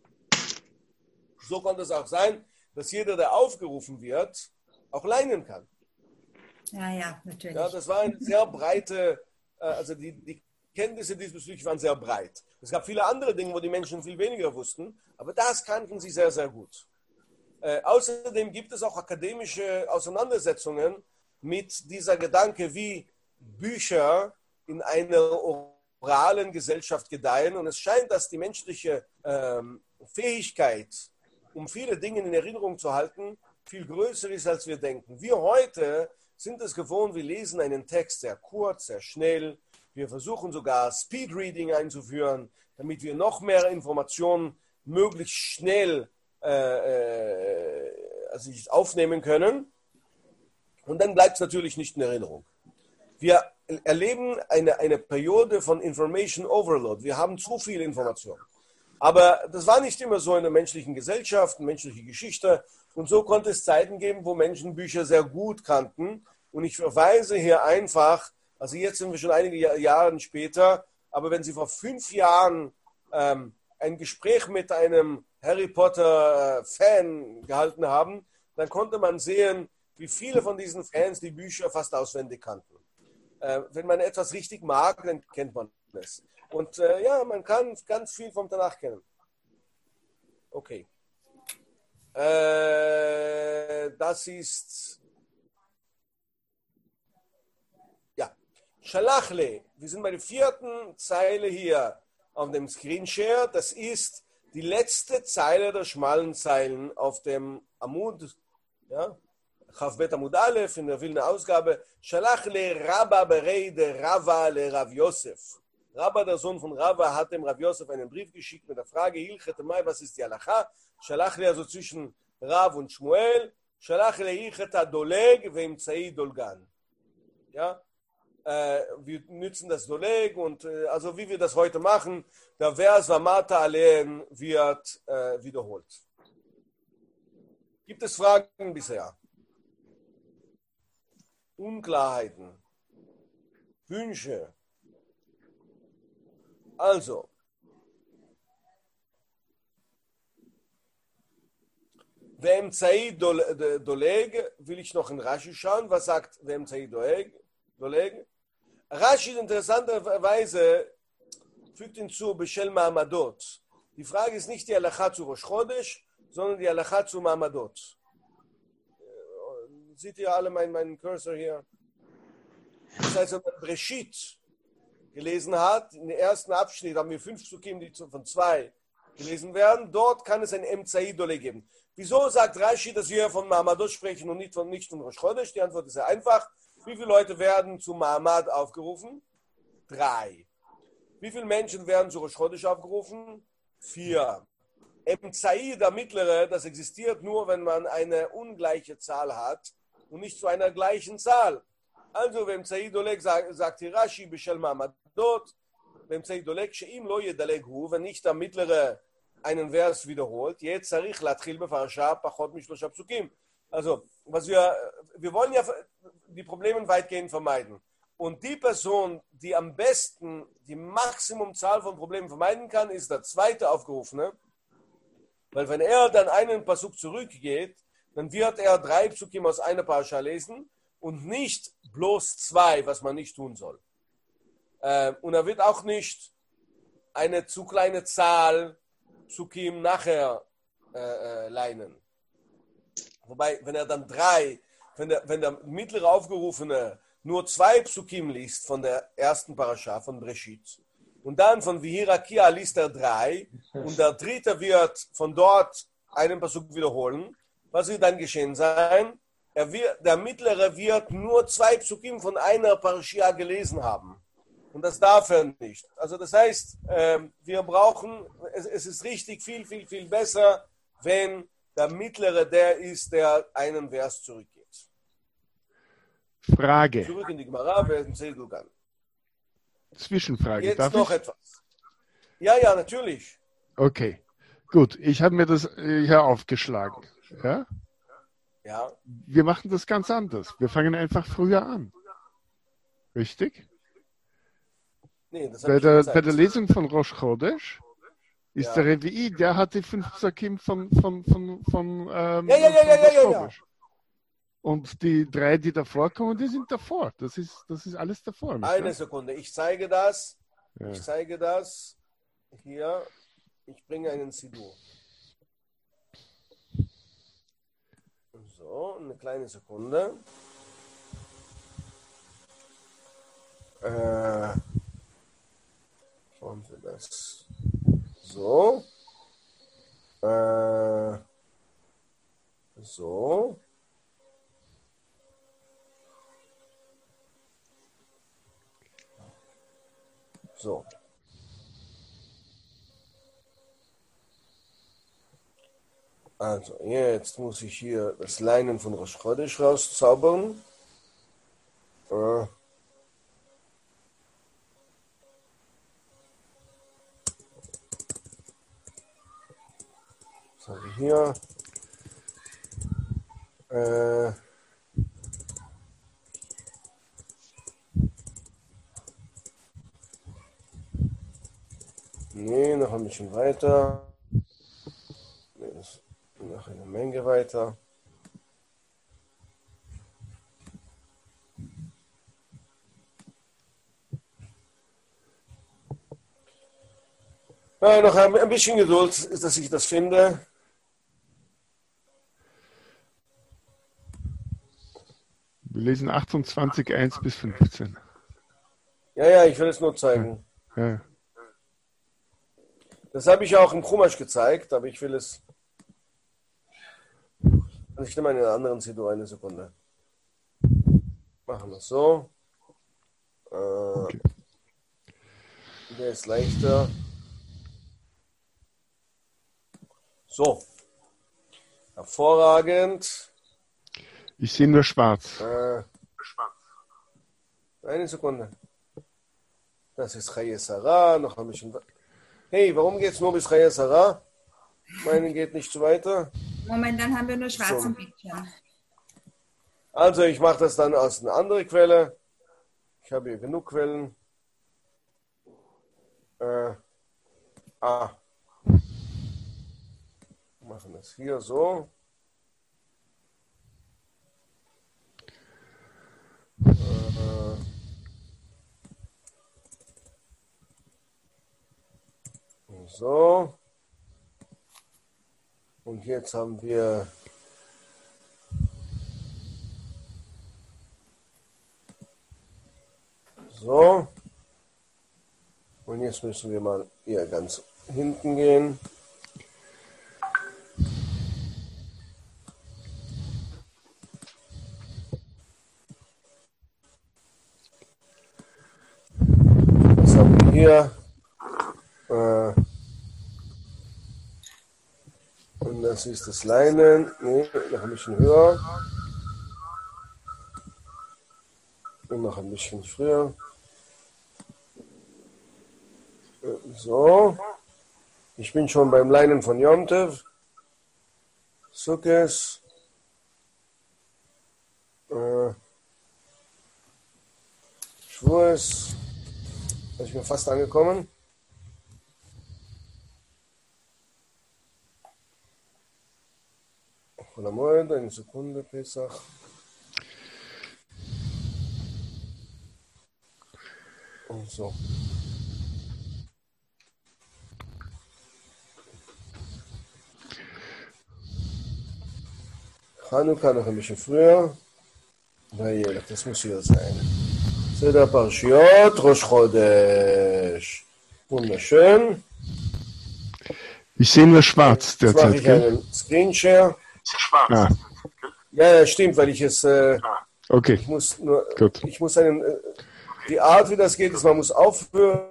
So konnte es auch sein, dass jeder, der aufgerufen wird, auch leinen kann. Ja, ja, natürlich. Ja, das war eine sehr breite, also die, die Kenntnisse diesbezüglich waren sehr breit. Es gab viele andere Dinge, wo die Menschen viel weniger wussten, aber das kannten sie sehr, sehr gut. Äh, außerdem gibt es auch akademische Auseinandersetzungen mit dieser Gedanke, wie Bücher in einer oralen Gesellschaft gedeihen. Und es scheint, dass die menschliche ähm, Fähigkeit, um viele Dinge in Erinnerung zu halten, viel größer ist, als wir denken. Wir heute sind es gewohnt, wir lesen einen Text sehr kurz, sehr schnell. Wir versuchen sogar Speedreading einzuführen, damit wir noch mehr Informationen möglichst schnell äh, äh, also aufnehmen können. Und dann bleibt es natürlich nicht in Erinnerung. Wir erleben eine, eine Periode von Information Overload. Wir haben zu viel Information. Aber das war nicht immer so in der menschlichen Gesellschaft, menschliche Geschichte. Und so konnte es Zeiten geben, wo Menschen Bücher sehr gut kannten. Und ich verweise hier einfach, also jetzt sind wir schon einige Jahre später, aber wenn Sie vor fünf Jahren ähm, ein Gespräch mit einem Harry Potter-Fan gehalten haben, dann konnte man sehen, wie viele von diesen Fans die Bücher fast auswendig kannten. Äh, wenn man etwas richtig mag, dann kennt man es. Und äh, ja, man kann ganz viel vom Tanach kennen. Okay. Äh, das ist... Ja. Shalachle. Wir sind bei der vierten Zeile hier auf dem Screenshare. Das ist die letzte Zeile der schmalen Zeilen auf dem Amud. Ja. Chavbet Amud Aleph in der wilden Ausgabe. Shalachle Rabba bereide Rava le Rav Yosef. Rabba, der Sohn von Rava, hat dem Rav Yosef einen Brief geschickt mit der Frage, Hilchete Mai, was ist die Halacha? Shalachle, also zwischen Rav und Shmuel. Shalachle Hilchete Doleg veimzai Dolgan. Ja, äh, wir nützen das Doleg und äh, also wie wir das heute machen, der Vers Vamata Alein wird äh, wiederholt. Gibt es Fragen bisher? Unklarheiten? Wünsche? Also, Ve'emzai Doleg, will ich noch in Rashi schauen. Was sagt Ve'emzai Doleg? Rashi interessanterweise fügt hinzu, Beshel Ma'amadot. Die Frage ist nicht die Halacha zu Rosh Chodesh, sondern die Halacha zu Ma'amadot. Seht ihr alle meinen, meinen Cursor hier? Das heißt, wenn man Breshit gelesen hat, in den ersten Abschnitt haben wir fünf Psukim, die von zwei gelesen werden. Dort kann es ein Emzai Doleg geben. Wieso sagt Rashi, dass wir von Ma'amadot sprechen und nicht von, nicht von Rosh Chodesh? Die Antwort ist sehr einfach. Wie viele Leute werden zu Ma'amad aufgerufen? Drei. Wie viele Menschen werden zu Rosh Chodesh aufgerufen? Vier. Emzai, der mittlere, das existiert nur, wenn man eine ungleiche Zahl hat und nicht zu einer gleichen Zahl. Also, wenn Emzai Doleg sagt, sagt hier Rashi, Beshel Ma'amadot, wenn Emzai Doleg, Sheim lo yedaleg hu, wenn nicht der mittlere einen Vers wiederholt, jetzt zarich latchil befarsha pachot mishlosha psukim. Also, was wir, wir wollen ja die Probleme weitgehend vermeiden. Und die Person, die am besten die Maximumzahl von Problemen vermeiden kann, ist der zweite Aufgerufene. Weil wenn er dann einen Pasuk zurückgeht, dann wird er drei Psukim aus einer Parasha lesen und nicht bloß zwei, was man nicht tun soll. Und er wird auch nicht eine zu kleine Zahl Psukim nachher äh, leinen. Wobei, wenn er dann drei, wenn der, wenn der mittlere Aufgerufene nur zwei Psukim liest von der ersten Parasha, von Breshit, und dann von Vihirakia liest er drei, und der dritte wird von dort einen Pasuk wiederholen, was wird dann geschehen sein? Er wird, der mittlere wird nur zwei Psukim von einer Parasha gelesen haben. Und das darf er nicht. Also das heißt, wir brauchen, es ist richtig viel, viel, viel besser, wenn der mittlere der ist, der einen Vers zurückgeht. Frage. Zurück in die Gemara, werden Segelgan. Zwischenfrage. Jetzt Darf noch ich? etwas. Ja, ja, natürlich. Okay, gut. Ich habe mir das hier aufgeschlagen. Ja? Ja. Wir machen das ganz anders. Wir fangen einfach früher an. Richtig? Nee, das Bei habe ich der, gesagt. bei der Lesung von Rosh Chodesh ist Ja. der Revi'i, der hat die fünf Psakim von, von, von, von, ähm, Ja, ja, ja, von ja, ja, Rosh ja, ja. Chodesh. Und die drei, die davor kommen, die sind davor. Das ist, das ist alles davor. Nicht Eine wahr? Sekunde, ich zeige das. Ja. Ich zeige das hier. Ich bringe einen Sidur. So, eine kleine Sekunde. Äh, schauen wir das. So. Äh, so. So. Also, jetzt muss ich hier das Leinen von Rosh Chodesh rauszaubern. Äh. Was habe ich hier? Äh. Nee, noch ein bisschen weiter. Nee, das ist noch eine Menge weiter. Ja, noch ein, ein bisschen Geduld, dass ich das finde. Wir lesen achtundzwanzig, eins bis fünfzehn. Ja, ja, ich will es nur zeigen. Ja. Ja. Das habe ich auch im Chumash gezeigt, aber ich will es. Also ich nehme einen anderen Siddur, eine Sekunde. Machen wir es so. Äh, Okay. Der ist leichter. So. Hervorragend. Ich sehe nur schwarz. Äh, eine Sekunde. Das ist Chaye Sarah. Noch ein bisschen. Hey, warum geht es nur bis Chaye Sarah? Meine geht nicht so weiter. Momentan haben wir nur schwarzen So. Bildschirm. Also ich mache das dann aus einer anderen Quelle. Ich habe hier genug Quellen. Äh, ah. Wir machen das hier so. Äh, so. Und jetzt haben wir so. Und jetzt müssen wir mal hier ganz hinten gehen. Was haben wir hier? Äh, und das ist das Leinen. Nee, noch ein bisschen höher. Und noch ein bisschen früher. So. Ich bin schon beim Leinen von Yom Tov. Sukkes. Äh, Schwurs. Da ich bin fast angekommen. Chol HaMoed, eine Sekunde, Pesach. Und so. Chanukka noch ein bisschen früher. Weil das muss hier sein. Seder Parshiot, Rosh Chodesh. Wunderschön. Ich sehe nur schwarz Jetzt mache derzeit, ich gell? einen Screenshare. Ah, Ja, ja, stimmt, weil ich es, äh, okay. ich muss nur, Gut. ich muss einen, äh, die Art, wie das geht, ist, man muss aufhören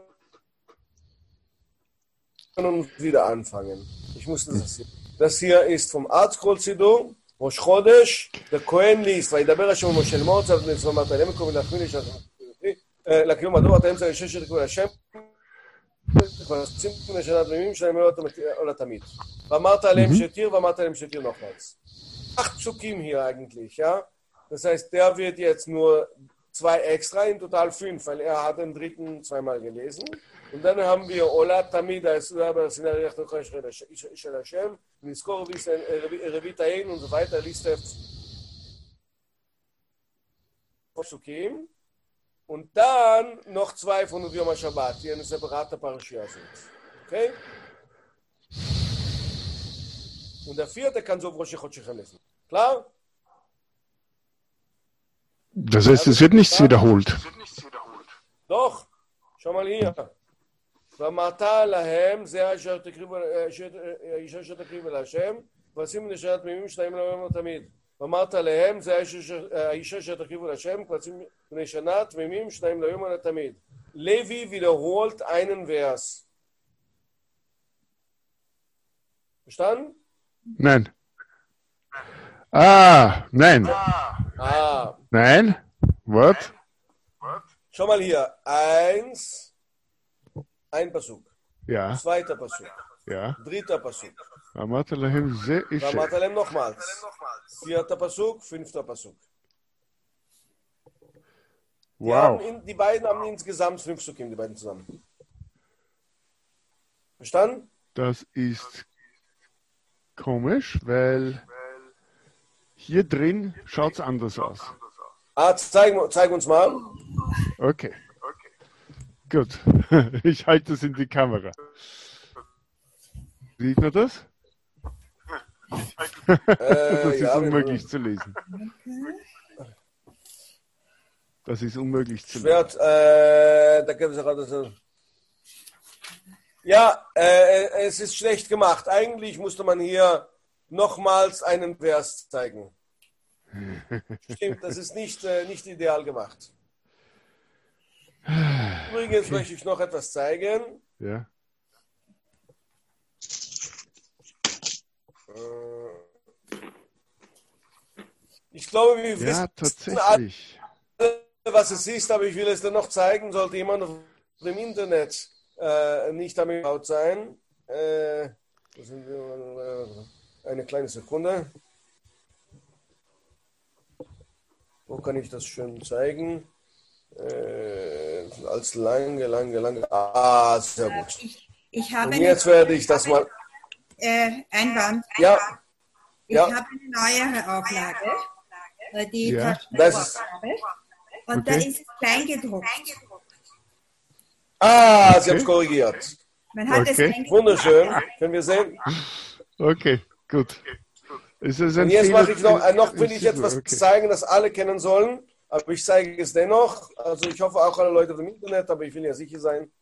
und wieder anfangen. Ich muss das hier. Das hier ist vom Artskroll Siddur, Rosh Chodesh, der Kohen liest, וידבר השם משה לאמור צו בני ישראל אמרת אליהם כה ולהחמיא לשם להקיום הדור אתם זה האישה שתקראו להשם ורצים לשנת תמימים שלהם או לתמיד. ואמרת עליהם שתיר ואמרת עליהם שתיר nochmals. Acht Psukim hier eigentlich, ja. Das heißt, der wird jetzt nur zwei extra, in total fünf, weil er hat den dritten zweimal gelesen. Und dann haben wir Ola Tamid, das ist aber das in der Richtung של השם, נזכור רבית העין und so weiter, liest er Psukim. Und dann noch zwei von Yom HaShabbat, die eine separate Parashia sind. Okay? Und der vierte kann so Rosh Chodshechem lesen. Klar? Das heißt, es wird nichts wiederholt. doch, schau mal hier. ואמרת להם, זה אשר תקריבו, האישה שתקריבו להשם, ועשים לשנת תמימים שניים לעולם תמיד. ואמרת להם, זה האישה שתקריבו להשם, ועשים לשנת תמימים שניים לעולם תמיד. Levi wiederholt einen Vers. Verstanden? Nein. Ah, nein. Ah, Nein. What? schau mal hier. Eins, ein Pasuk. Ja, Zweiter Pasuk. ja. Dritter Pasuk. אמרת להם זה אישה. ואמרת להם nochmals. Vierter Pasuk, fünfter Pasuk. Die, haben Wow. in, die beiden haben insgesamt fünf Psukim, die beiden zusammen. Verstanden? Das ist komisch, weil hier drin schaut es anders aus. Ah, zeig, zeig uns mal. Okay. Gut. Ich halte es in die Kamera. Sieht man das? Äh, Das ist ja, wir- unmöglich zu lesen. Das ist unmöglich zu lesen. Schwert, äh, da gibt es gerade so. Ja, äh, es ist schlecht gemacht. Eigentlich musste man hier nochmals einen Vers zeigen. Stimmt, das ist nicht, äh, nicht ideal gemacht. Übrigens möchte ich noch etwas zeigen. Ja. Ich glaube, wir Ja, wissen tatsächlich. alle, was es ist, aber ich will es dann noch zeigen. Sollte jemand auf dem Internet äh, nicht damit gebaut sein. Äh, das sind wir, äh, eine kleine Sekunde. Wo kann ich das schön zeigen? Äh, als lange, lange, lange. Ah, sehr gut. Ich, ich habe Und eine, jetzt werde ich das mal. äh, Einwand. Ja, Ich ja. habe eine neuere Auflage, äh, die Ja. Das ist- Taschenauflage. Und da Okay. ist es kleingedruckt. Ah, Sie Okay. haben es korrigiert. Man hat es Okay. kleingedruckt. Wunderschön. Können wir sehen? Okay, gut. Ist es ein Und jetzt Fehler? mache ich noch, äh, noch will ich Ist- etwas okay. zeigen, das alle kennen sollen, aber ich zeige es dennoch. Also ich hoffe auch alle Leute auf dem Internet, aber ich will ja sicher sein.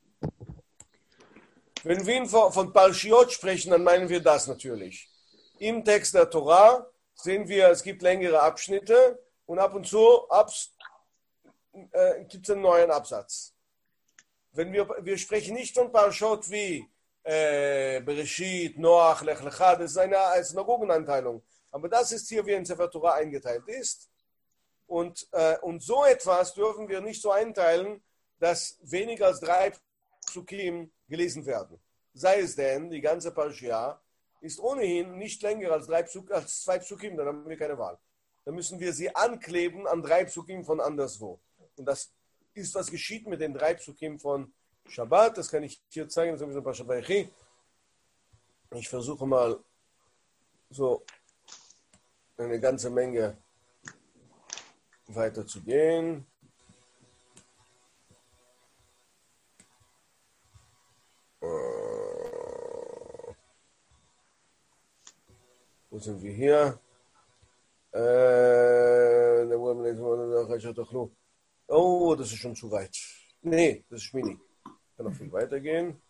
Wenn wir von, von Parshiot sprechen, dann meinen wir das natürlich. Im Text der Torah sehen wir, es gibt längere Abschnitte und ab und zu abs, äh, gibt es einen neuen Absatz. Wenn wir, wir sprechen nicht von Parshot wie äh, Bereshit, Noach, Lech Lecha, das ist eine Synagogeneinteilung. Aber das ist hier, wie in Sefer Torah eingeteilt ist. Und, äh, und so etwas dürfen wir nicht so einteilen, dass weniger als drei Psukim gelesen werden. Sei es denn, die ganze Parashia ist ohnehin nicht länger als, drei Psuk, als zwei Psukim, dann haben wir keine Wahl. Dann müssen wir sie ankleben an drei Psukim von anderswo. Und das ist, was geschieht mit den drei Psukim von Shabbat. Das kann ich hier zeigen. Das ist ein paar Shabbat. Ich versuche mal so eine ganze Menge weiter zu gehen. Wo sind wir hier? Äh, oh, das ist schon zu weit. Nee, das ist Schmini. Kann noch viel weitergehen.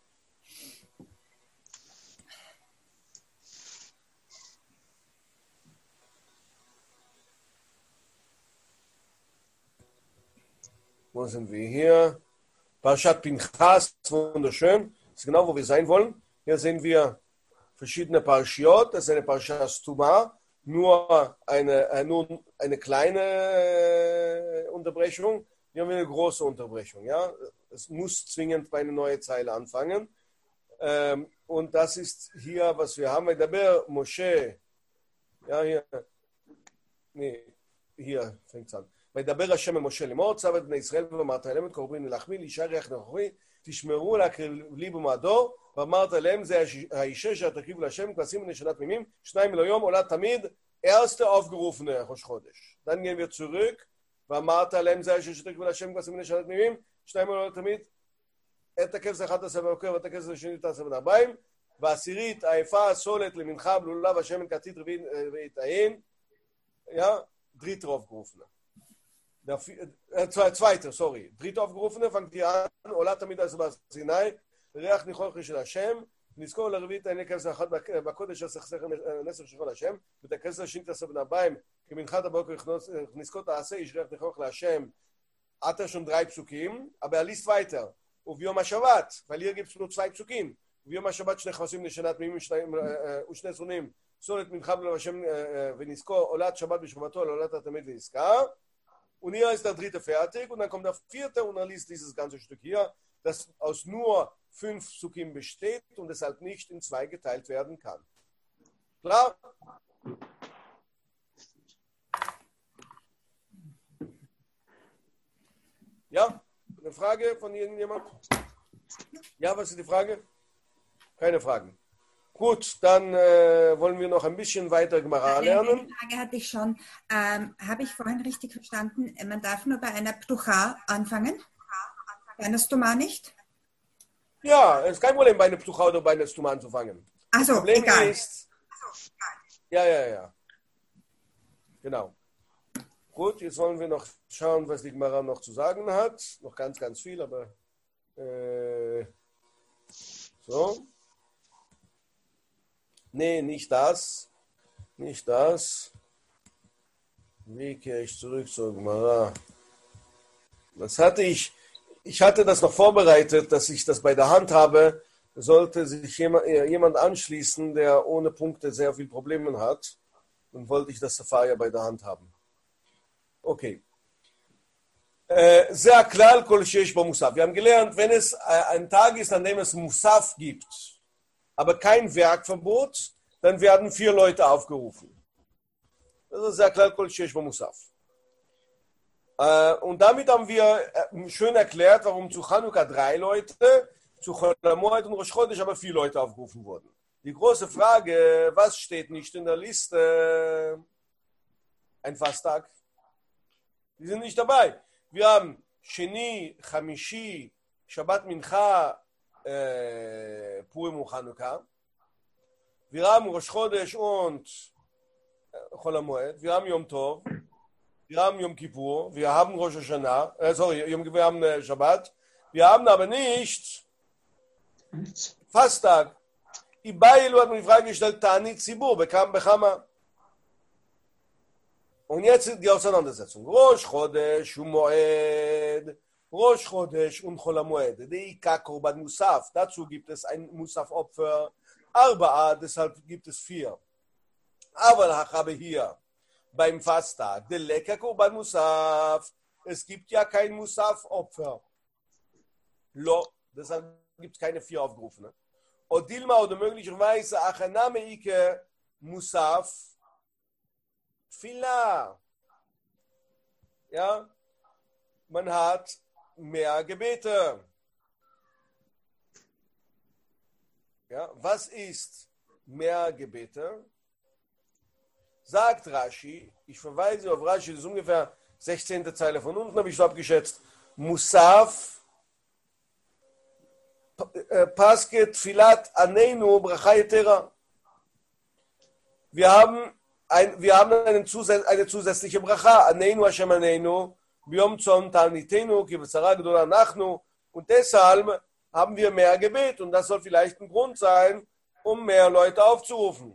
Wo sind wir hier? Parashat Pinchas, wunderschön. Das ist genau, wo wir sein wollen. Hier sehen wir verschiedene Parashiot. Das ist eine Parashat Tuma. Nur eine, äh, nur eine kleine äh, Unterbrechung. Hier haben wir eine große Unterbrechung. Ja? Es muss zwingend bei einer neuen Zeile anfangen. Ähm, und das ist hier, was wir haben. Daber Moshe. Ja, hier. Nee, hier fängt es an. וידבר השם אל משה לאמור, צו את בני ישראל ואמרת להם את קורבני לחמי, לאישה ריח נכוחי, תשמרו לי במועדו, ואמרת להם, זה האישה אשר תקריבו להשם, כבשים בני שנה תמימים, שניים אלו יום, עולה תמיד, erste aufgerufene Rosh Chodesh. Dann gehen wir zurück, ואמרת להם, זה האישה אשר תקריבו להשם, כבשים בני שנה תמימים, שניים אלו עולה תמיד, את הכבש אחד עשה בבוקר, ואת הכבש השני תעשה בין ארבעים, ועשירית, האפה, הסולת, למנחה, בלולה, והשמן כתית רביעית העין, ja, dritte aufgerufene. Der, äh, zweite, sorry. Dritte aufgerufene fängt hier an, עולת תמיד עשה בסיני, ריח ניחוח של השם, נזכור לרביעית העיני כבש אחת בקודש הסכסך נסר שכו להשם, ואת הכבש השני תעשה בין ארבעים, כמנחת הבוקר נזכור תעשה איש ריח ניחוח להשם, hat er schon drei Psukim, aber er liest weiter. Und Yom HaShabbat, weil hier gibt es nur zwei Psukim. ויום השבת שני חפשים לשנת מימים ושני צונים סולת מנחה ולא השם ונזכו עולת שבת בשבתו לעולת התמיד ונזכר und hier ist der dritte fertig und dann kommt der vierte und dann liest dieses ganze Stück hier, das aus nur fünf Psukim besteht und deshalb nicht in zwei geteilt werden kann. Klar? Ja? Eine Frage von irgendjemand? Ja, was ist die Frage? Keine Fragen. Gut, dann äh, wollen wir noch ein bisschen weiter Gemara lernen. Eine Frage hatte ich schon. Ähm, Habe ich vorhin richtig verstanden? Man darf nur bei einer Ptucha anfangen? Bei einer Stuma nicht? Ja, es ist kein Problem, bei einer Ptucha oder bei einer Stuma anzufangen. Also, Das Problem egal. ist... Ja, ja, ja. Genau. Gut, jetzt wollen wir noch schauen, was die Gemara noch zu sagen hat. Noch ganz, ganz viel, aber... Äh, so. Nee, nicht das. Nicht das. Wie kehre ich zurück zur Gemara? Das hatte ich, ich hatte das noch vorbereitet, dass ich das bei der Hand habe. Sollte sich jemand, jemand anschließen, der ohne Punkte sehr viel Probleme hat, dann wollte ich das Safari bei der Hand haben. Okay. Sehr klar, kol sheyesh bo Musaf. Wir haben gelernt, wenn es ein Tag ist, an dem es Musaf gibt, aber kein Werkverbot, dann werden vier Leute aufgerufen. Das ist sehr klar, kol sheyesh bo Musaf. Und damit haben wir schön erklärt, warum zu Chanukka drei Leute, zu Chol HaMoed und Rosh Chodesh aber vier Leute aufgerufen wurden. Die große Frage, was steht nicht in der Liste? Ein Fasttag. Die sind nicht dabei. Wir haben Sheni, Chamishi, Shabbat Mincha, äh, Purim und Chanukka. Wir haben Rosh Chodesh und Chol HaMoed. Wir haben Yom Tov. Wir haben Yom Kippur. Wir haben Rosh Hashanah. Äh, sorry, Yom Kippur, wir haben äh, Shabbat. Wir haben aber nicht Fasttag. Ibailu hat mir die Frage gestellt, Tani Tzibur, bekam Bechama. Und jetzt die Auseinandersetzung. Rosh Chodesh und Moed. Rosh Chodesh und Chol HaMoed. Deika Korban Musaf. Dazu gibt es ein Musaf-Opfer. Arba'a, deshalb gibt es vier. Aber ich habe hier beim Fasttag, der Lecker Korban Musaf. Es gibt ja kein Musaf-Opfer. Lo, deshalb gibt es keine vier aufgerufene. Odilma oder möglicherweise Achaname Ike Musaf. Tfilah. Ja, man hat mehr Gebete. Ja, was ist mehr Gebete? Sagt Rashi, ich verweise auf Rashi, das ist ungefähr sechzehnte Zeile von unten, habe ich so abgeschätzt. Musaf, Pasket, Filat, Aneinu, Bracha Yetera. Wir haben Ein, wir haben einen Zusä- eine zusätzliche Bracha. Aneinu Hashem Aneinu, B'yom Tzom Ta'anitenu, Ki b'tzara gedola nachnu. Und deshalb haben wir mehr Gebet. Und das soll vielleicht ein Grund sein, um mehr Leute aufzurufen.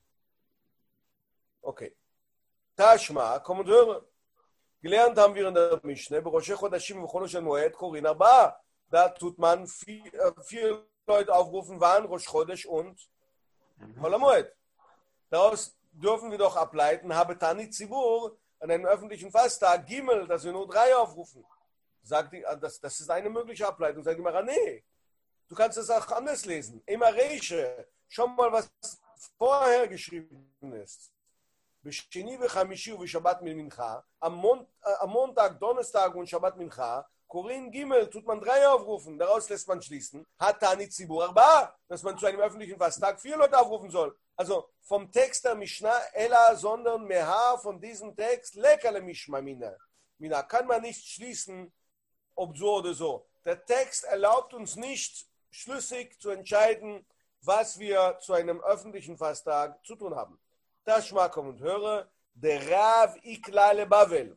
Okay. Tashma, komm und höre. Gelernt haben wir in der Mishneh, B'roshei Chodashim v'chol Shel Moed Korin Arba'a. Da tut man vier, vier Leute aufrufen, waren Rosh Chodesh und Chol HaMoed. Daraus dürfen wir doch ableiten, habe Tani Tzibur an einem öffentlichen Fasttag Gimel, dass wir nur drei aufrufen. Sagt die, das, das ist eine mögliche Ableitung. Sagt die Mara, nee, du kannst es auch anders lesen. Immer Reiche, schon mal, was vorher geschrieben ist. B'sheni v'chamishi v'shabbat mincha, am, Mont, äh, am Montag, Donnerstag und Shabbat mincha, Korin Gimel, tut man drei aufrufen. Daraus lässt man schließen, hat Tani Tzibur Arba, dass man zu einem öffentlichen Fasttag vier Leute aufrufen soll. Also vom Text der Mishnah Ella, sondern Meha von diesem Text Lekale Mishma Mina. Mina kann man nicht schließen, ob so oder so. Der Text erlaubt uns nicht schlüssig zu entscheiden, was wir zu einem öffentlichen Fasttag zu tun haben. Tashma, komm und höre, der Rav Iklale Bavel.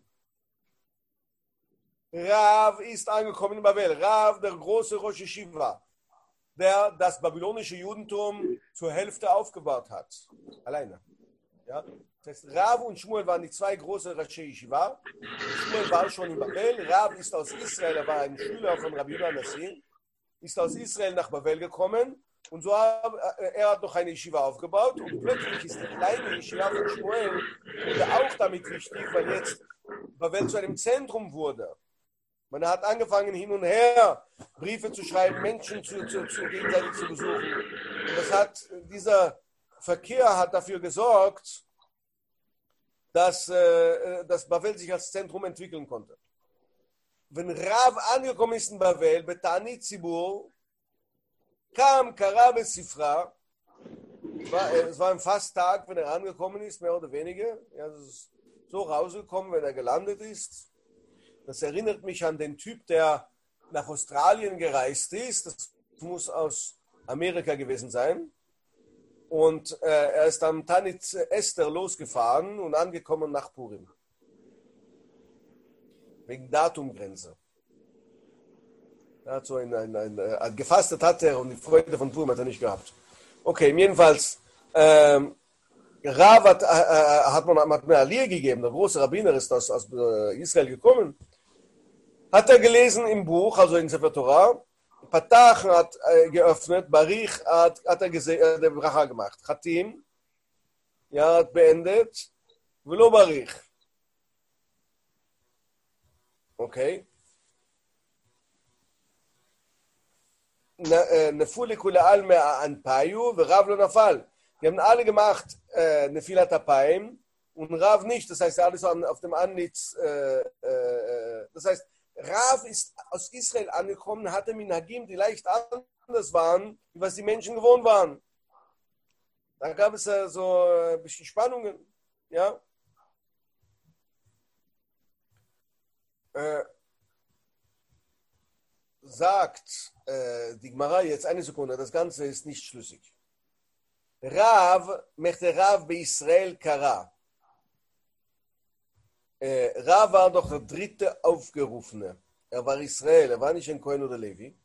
Rav ist angekommen in Babel. Rav, der große Rosh Yeshiva, der das babylonische Judentum zur Hälfte aufgebaut hat. Alleine. Ja? Das heißt, Rav und Shmuel waren die zwei große Rashi Yeshiva. Shmuel war schon in Babel. Rav ist aus Israel, er war ein Schüler von Rabbi Yehuda Hanassi, ist aus Israel nach Babel gekommen und so hat, er hat noch eine Yeshiva aufgebaut und plötzlich ist die kleine Yeshiva von Shmuel auch damit wichtig, weil jetzt Babel zu einem Zentrum wurde. Man hat angefangen, hin und her Briefe zu schreiben, Menschen zu, zu, zu gegenseitig zu besuchen. Und das hat, dieser Verkehr hat dafür gesorgt, dass, äh, dass Babel sich als Zentrum entwickeln konnte. Wenn Rav angekommen ist in Babel, Betani Zibur, kam Karabe Sifra, es war ein Fasttag, wenn er angekommen ist, mehr oder weniger. Ja, das ist so rausgekommen, wenn er gelandet ist. Das erinnert mich an den Typ, der nach Australien gereist ist. Das muss aus Amerika gewesen sein. Und äh, er ist am Tanit Esther losgefahren und angekommen nach Purim. Wegen Datumgrenze. Er hat so ein, ein, ein, ein gefastet hat er und die Freude von Purim hat er nicht gehabt. Okay, jedenfalls, ähm, Rav hat, äh, hat man hat mir Aliyah gegeben, der große Rabbiner ist aus, aus äh, Israel gekommen. Hat er gelesen im Buch, also in Sefer Torah, Patach hat äh, geöffnet, Barich hat, hat er gese- äh, der Bracha gemacht, Chatim, ja, hat beendet, Velo Barich. Okay. Nefuli kule al me'anpayu und Rav lo nafal. Die haben alle gemacht äh, Nefilat Apayim und Rav nicht, das heißt, alles auf dem Anlitz, äh, äh, das heißt, Rav ist aus Israel angekommen, hatte Minhagim, die leicht anders waren, wie was die Menschen gewohnt waren. Da gab es äh, so ein bisschen Spannungen. Ja? Äh, sagt äh, die Gemara jetzt eine Sekunde, das Ganze ist nicht schlüssig. Rav, möchte Rav bei Israel Kara. Äh, Rav war doch der dritte Aufgerufene. Er war Israel, er war nicht ein Kohen oder Levi.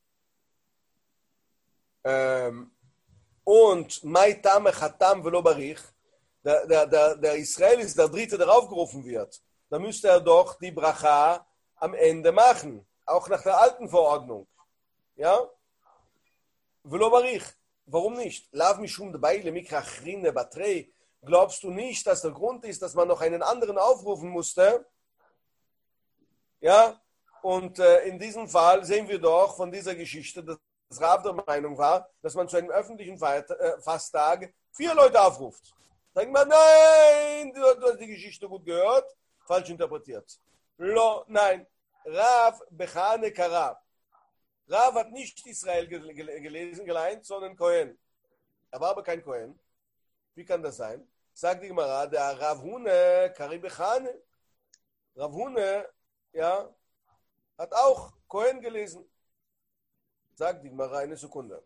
Ähm, und Mai Tame Chatam Velo Barich, der, der, der, der Israel ist der dritte, der aufgerufen wird. Da müsste er doch die Bracha am Ende machen. Auch nach der alten Verordnung. Ja? Velo Barich. Warum nicht? Lav mishum debaile mikrachrine batrei. Glaubst du nicht, dass der Grund ist, dass man noch einen anderen aufrufen musste? Ja, und äh, in diesem Fall sehen wir doch von dieser Geschichte, dass Rav der Meinung war, dass man zu einem öffentlichen Feiert, äh, Fasttag vier Leute aufruft. Sagt man, nein, du, du hast die Geschichte gut gehört, falsch interpretiert. Lo, nein, Rav bechane kara. Rav hat nicht Israel gel- gel- gelesen, geleint, sondern Kohen. Er war aber kein Kohen. Wie kann das sein? Sagt die Gemara, der Rav Hune, Kari Bechane. Rav Hune, ja, hat auch Kohen gelesen. Sagt die Gemara eine Sekunde.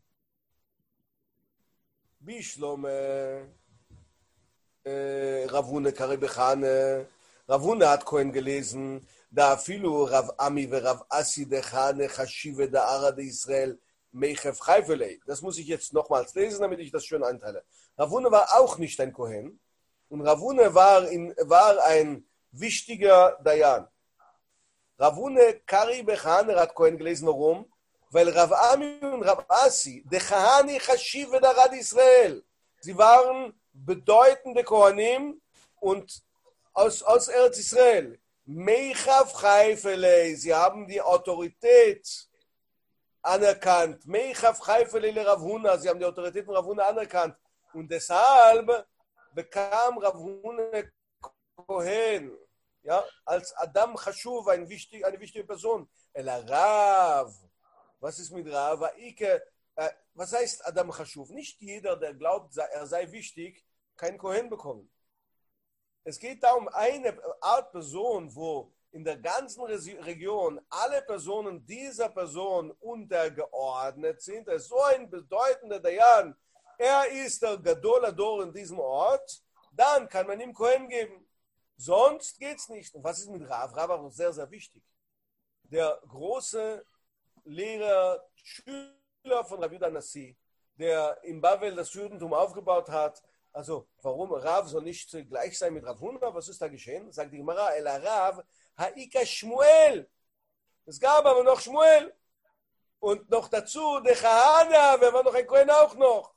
Bishlome, äh, Rav Hune, Kari Bechane. Rav Hune hat Kohen gelesen. Da filu Rav Ami ve Rav Asi dechane chashive da Ara de Israel meichef chayfelei. Das muss ich jetzt nochmals lesen, damit ich das schön einteile. Rav Hune war auch nicht ein Kohen und Rav Hune war, in, war ein wichtiger Dayan. Rav Hune Kari Bechane hat Kohen gelesen, warum? Weil Rav Ami und Rav Asi dechane chashive da Ara de Israel. Sie waren bedeutende Kohanim und aus, aus Eretz Israel. Meichav Chayfelei, sie haben die Autorität anerkannt. Meichav Chayfelei le Rav Huna, sie haben die Autorität von Rav Huna anerkannt. Und deshalb bekam Rav Huna Kohen, ja, als Adam Chashuv, ein wichtig, eine wichtige Person. El Rav, was ist mit Rav? Ike, äh, was heißt Adam Chashuv? Nicht jeder, der glaubt, er sei wichtig, kein Kohen bekommen. Es geht darum, eine Art Person, wo in der ganzen Region alle Personen dieser Person untergeordnet sind. Er ist so ein bedeutender Dayan. Er ist der Gadol Ador in diesem Ort. Dann kann man ihm Kohen geben. Sonst geht es nicht. Und was ist mit Rav? Rav war sehr, sehr wichtig. Der große Lehrer, Schüler von Rabbi Yehuda Hanassi, der in Babel das Judentum aufgebaut hat, Also, warum Rav soll nicht gleich sein mit Rav Huna? Was ist da geschehen? Sagt die Gemara, El Rav, Ha'ika Shmuel. Es gab aber noch Shmuel. Und noch dazu der Chahana, wer war noch ein Kohen auch noch?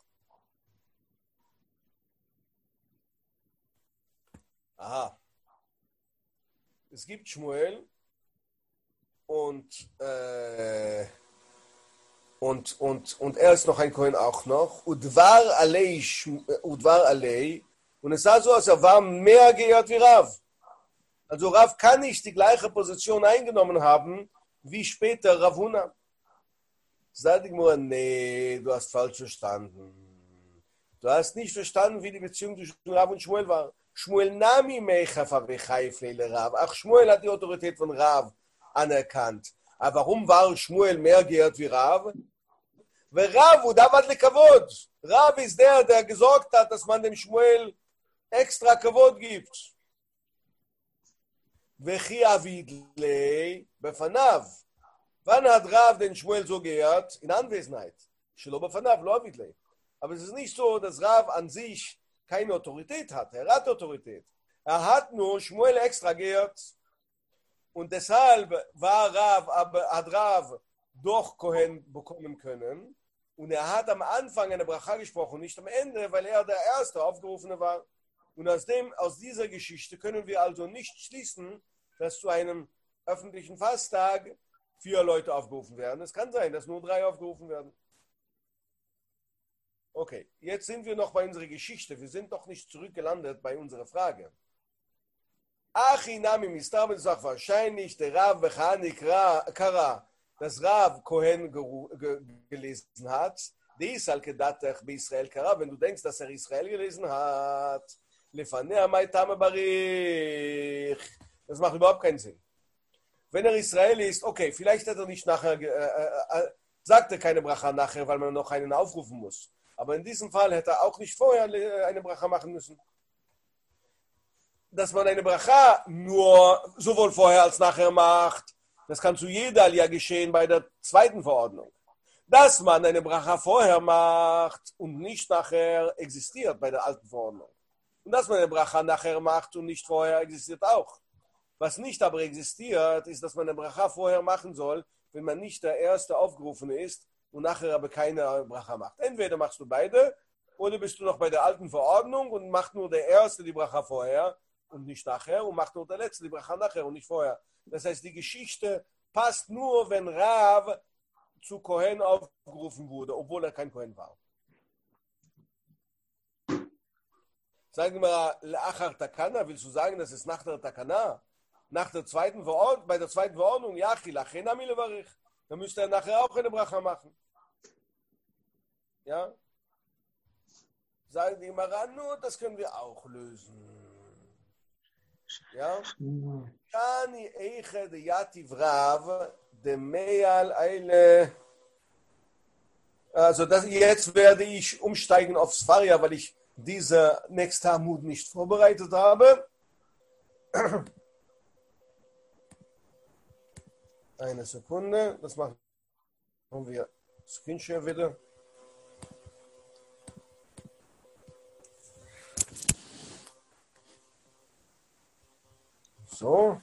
Aha. Es gibt Shmuel und, äh, und, und, und er ist noch ein Kohen auch noch. Udvar alei, Udvar alei. Und es sah so aus, er war mehr geehrt wie Rav. Also Rav kann nicht die gleiche Position eingenommen haben, wie später Rav Huna. Sag ich mir, nee, du hast falsch verstanden. Du hast nicht verstanden, wie die Beziehung zwischen Rav und Shmuel war. Shmuel nami mechafa vechayf leile Rav. Ach, Shmuel hat die Autorität von Rav anerkannt. Aber warum war Shmuel mehr geehrt wie Rav? Weil Rav, und da war der Kavod. Rav ist der, der gesorgt hat, dass man dem Shmuel extra Kavod gibt. Vechi avidlei befanav. Wann hat Rav den Shmuel so geehrt? In Anwesenheit. Shelo befanav, lo avidlei. Aber es ist nicht so, dass Rav an sich keine Autorität hat. Er hat Autorität. Er hat nur Shmuel extra geehrt. Und deshalb war Rav, hat Rav doch Kohen bekommen können. Und er hat am Anfang eine Bracha gesprochen, nicht am Ende, weil er der erste Aufgerufene war. Und aus, dem, aus dieser Geschichte können wir also nicht schließen, dass zu einem öffentlichen Fasttag vier Leute aufgerufen werden. Es kann sein, dass nur drei aufgerufen werden. Okay, jetzt sind wir noch bei unserer Geschichte. Wir sind doch nicht zurückgelandet bei unserer Frage. Achinami Mistar sagt wahrscheinlich, der Rav Bechani Kara, das Rav Kohen gelesen hat. Dies al-Kedatach bei Israel Kara, wenn du denkst, dass er Israel gelesen hat. Lefanea Maitame Barich. Das macht überhaupt keinen Sinn. Wenn er Israeli ist, okay, vielleicht hat er nicht nachher, äh, äh, sagt er keine Bracha nachher, weil man noch einen aufrufen muss. Aber in diesem Fall hätte er auch nicht vorher eine Bracha machen müssen. Dass man eine Bracha nur sowohl vorher als nachher macht, das kann zu jeder Aliyah geschehen bei der zweiten Verordnung. Dass man eine Bracha vorher macht und nicht nachher, existiert bei der alten Verordnung. Und dass man eine Bracha nachher macht und nicht vorher, existiert auch. Was nicht aber existiert, ist, dass man eine Bracha vorher machen soll, wenn man nicht der erste Aufgerufene ist und nachher aber keine Bracha macht. Entweder machst du beide oder bist du noch bei der alten Verordnung und macht nur der Erste die Bracha vorher und nicht nachher und macht nur der Letzte die Bracha nachher und nicht vorher. Das heißt, die Geschichte passt nur, wenn Rav zu Kohen aufgerufen wurde, obwohl er kein Kohen war. Sagen wir mal, Le'achar Takana, willst du sagen, das ist nach der Takana? Nach der zweiten Verordnung, bei der zweiten Verordnung, ja, dann müsste er nachher auch eine Bracha machen. Ja? Sagen die Marano, das können wir auch lösen. Ja? Shani eiche de yativ rav de meyal eile. Also das, jetzt werde ich umsteigen auf Sfaria, weil ich diese nächste Amud nicht vorbereitet habe. Eine Sekunde, das machen wir Screenshare wieder. So.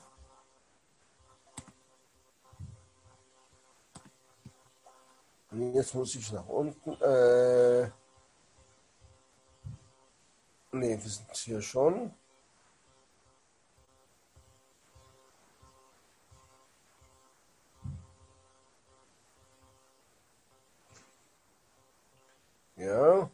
Und jetzt muss ich nach unten. Äh, ne, wir sind hier schon. Ja.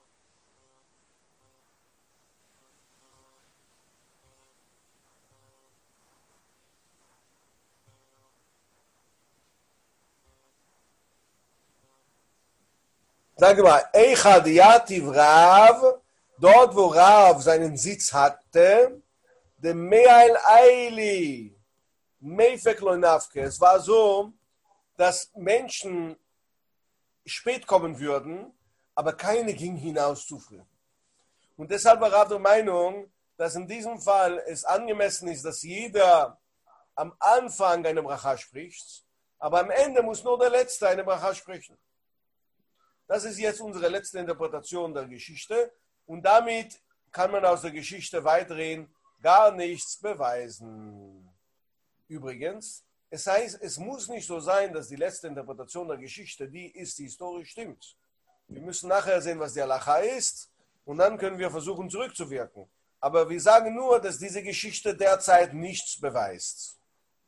Sag mal, Eichad Yativ Rav, dort wo Rav seinen Sitz hatte, der Me'al Eili, Meifek Loinavke. Es war so, dass Menschen spät kommen würden, aber keine ging hinaus zu früh. Und deshalb war Rav der Meinung, dass in diesem Fall es angemessen ist, dass jeder am Anfang eine Bracha spricht, aber am Ende muss nur der Letzte eine Bracha sprechen. Das ist jetzt unsere letzte Interpretation der Geschichte. Und damit kann man aus der Geschichte weiterhin gar nichts beweisen. Übrigens, es heißt, es muss nicht so sein, dass die letzte Interpretation der Geschichte die ist, die historisch stimmt. Wir müssen nachher sehen, was die Halacha ist, und dann können wir versuchen, zurückzuwirken. Aber wir sagen nur, dass diese Geschichte derzeit nichts beweist.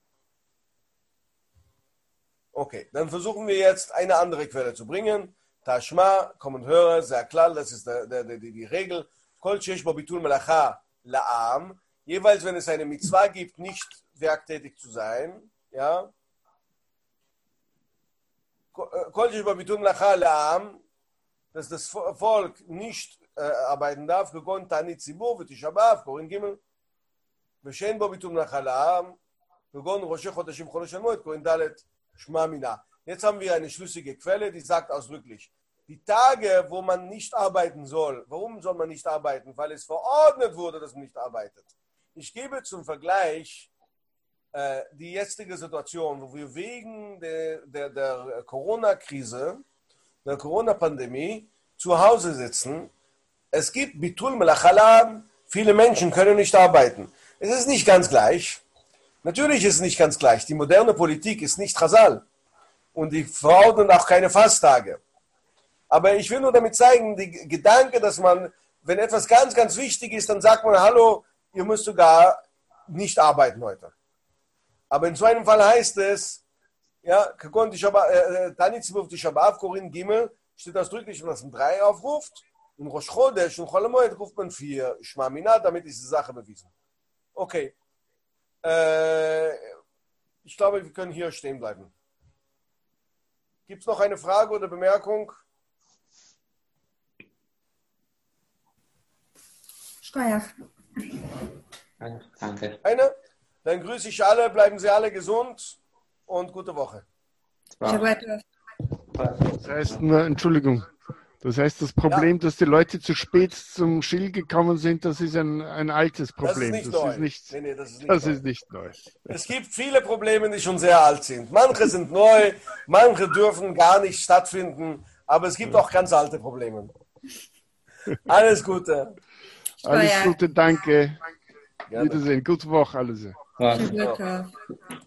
Okay, dann versuchen wir jetzt eine andere Quelle zu bringen. Tashma, komm und höre, sehr klar, das ist der, der, der, die Regel. Kol shesh bo bitul melacha la'am. Jeweils, wenn es eine Mitzvah gibt, nicht werktätig zu sein, ja. Kol shesh bo bitul melacha la'am, dass das Volk nicht äh, arbeiten darf, gegon tani tzibur v'tisha b'av, Korin Gimel, v'shein bo bitul melacha la'am, gegon roshei chodeshim chol Moed, Korin Dalet, Shma Mina. Jetzt haben wir eine schlüssige Quelle, die sagt ausdrücklich, die Tage, wo man nicht arbeiten soll, warum soll man nicht arbeiten? Weil es verordnet wurde, dass man nicht arbeitet. Ich gebe zum Vergleich äh, die jetzige Situation, wo wir wegen der, der, der Corona-Krise, der Corona-Pandemie zu Hause sitzen. Es gibt Bitul Melacha, viele Menschen können nicht arbeiten. Es ist nicht ganz gleich. Natürlich ist es nicht ganz gleich. Die moderne Politik ist nicht Chazal. Und die verordnen auch keine Fasttage. Aber ich will nur damit zeigen, die Gedanke, dass man, wenn etwas ganz, ganz wichtig ist, dann sagt man, hallo, ihr müsst sogar nicht arbeiten heute. Aber in so einem Fall heißt es, ja, Tani Tzibur Tisha B'Av, Korin Gimel, steht ausdrücklich, wenn man es drei aufruft, und Rosh Chodesh und Chol Moed ruft man vier, Shma Mina, damit ist die Sache bewiesen. Okay. Äh, ich glaube, wir können hier stehen bleiben. Gibt es noch eine Frage oder Bemerkung? Steuer. Danke. Eine? Dann grüße ich alle, bleiben Sie alle gesund und gute Woche. Shabbat. Das heißt, nur, Entschuldigung, das heißt, das Problem, ja. dass die Leute zu spät zum Schill gekommen sind, das ist ein, ein altes Problem. Das ist nicht das neu. Ist nicht, nee, nee, das ist nicht das neu. Ist nicht neu. Es gibt viele Probleme, die schon sehr alt sind. Manche sind neu, manche dürfen gar nicht stattfinden, aber es gibt auch ganz alte Probleme. Alles Gute. Alles Gute, danke. Gerne. Wiedersehen. Gute Woche, alles. Shabbat.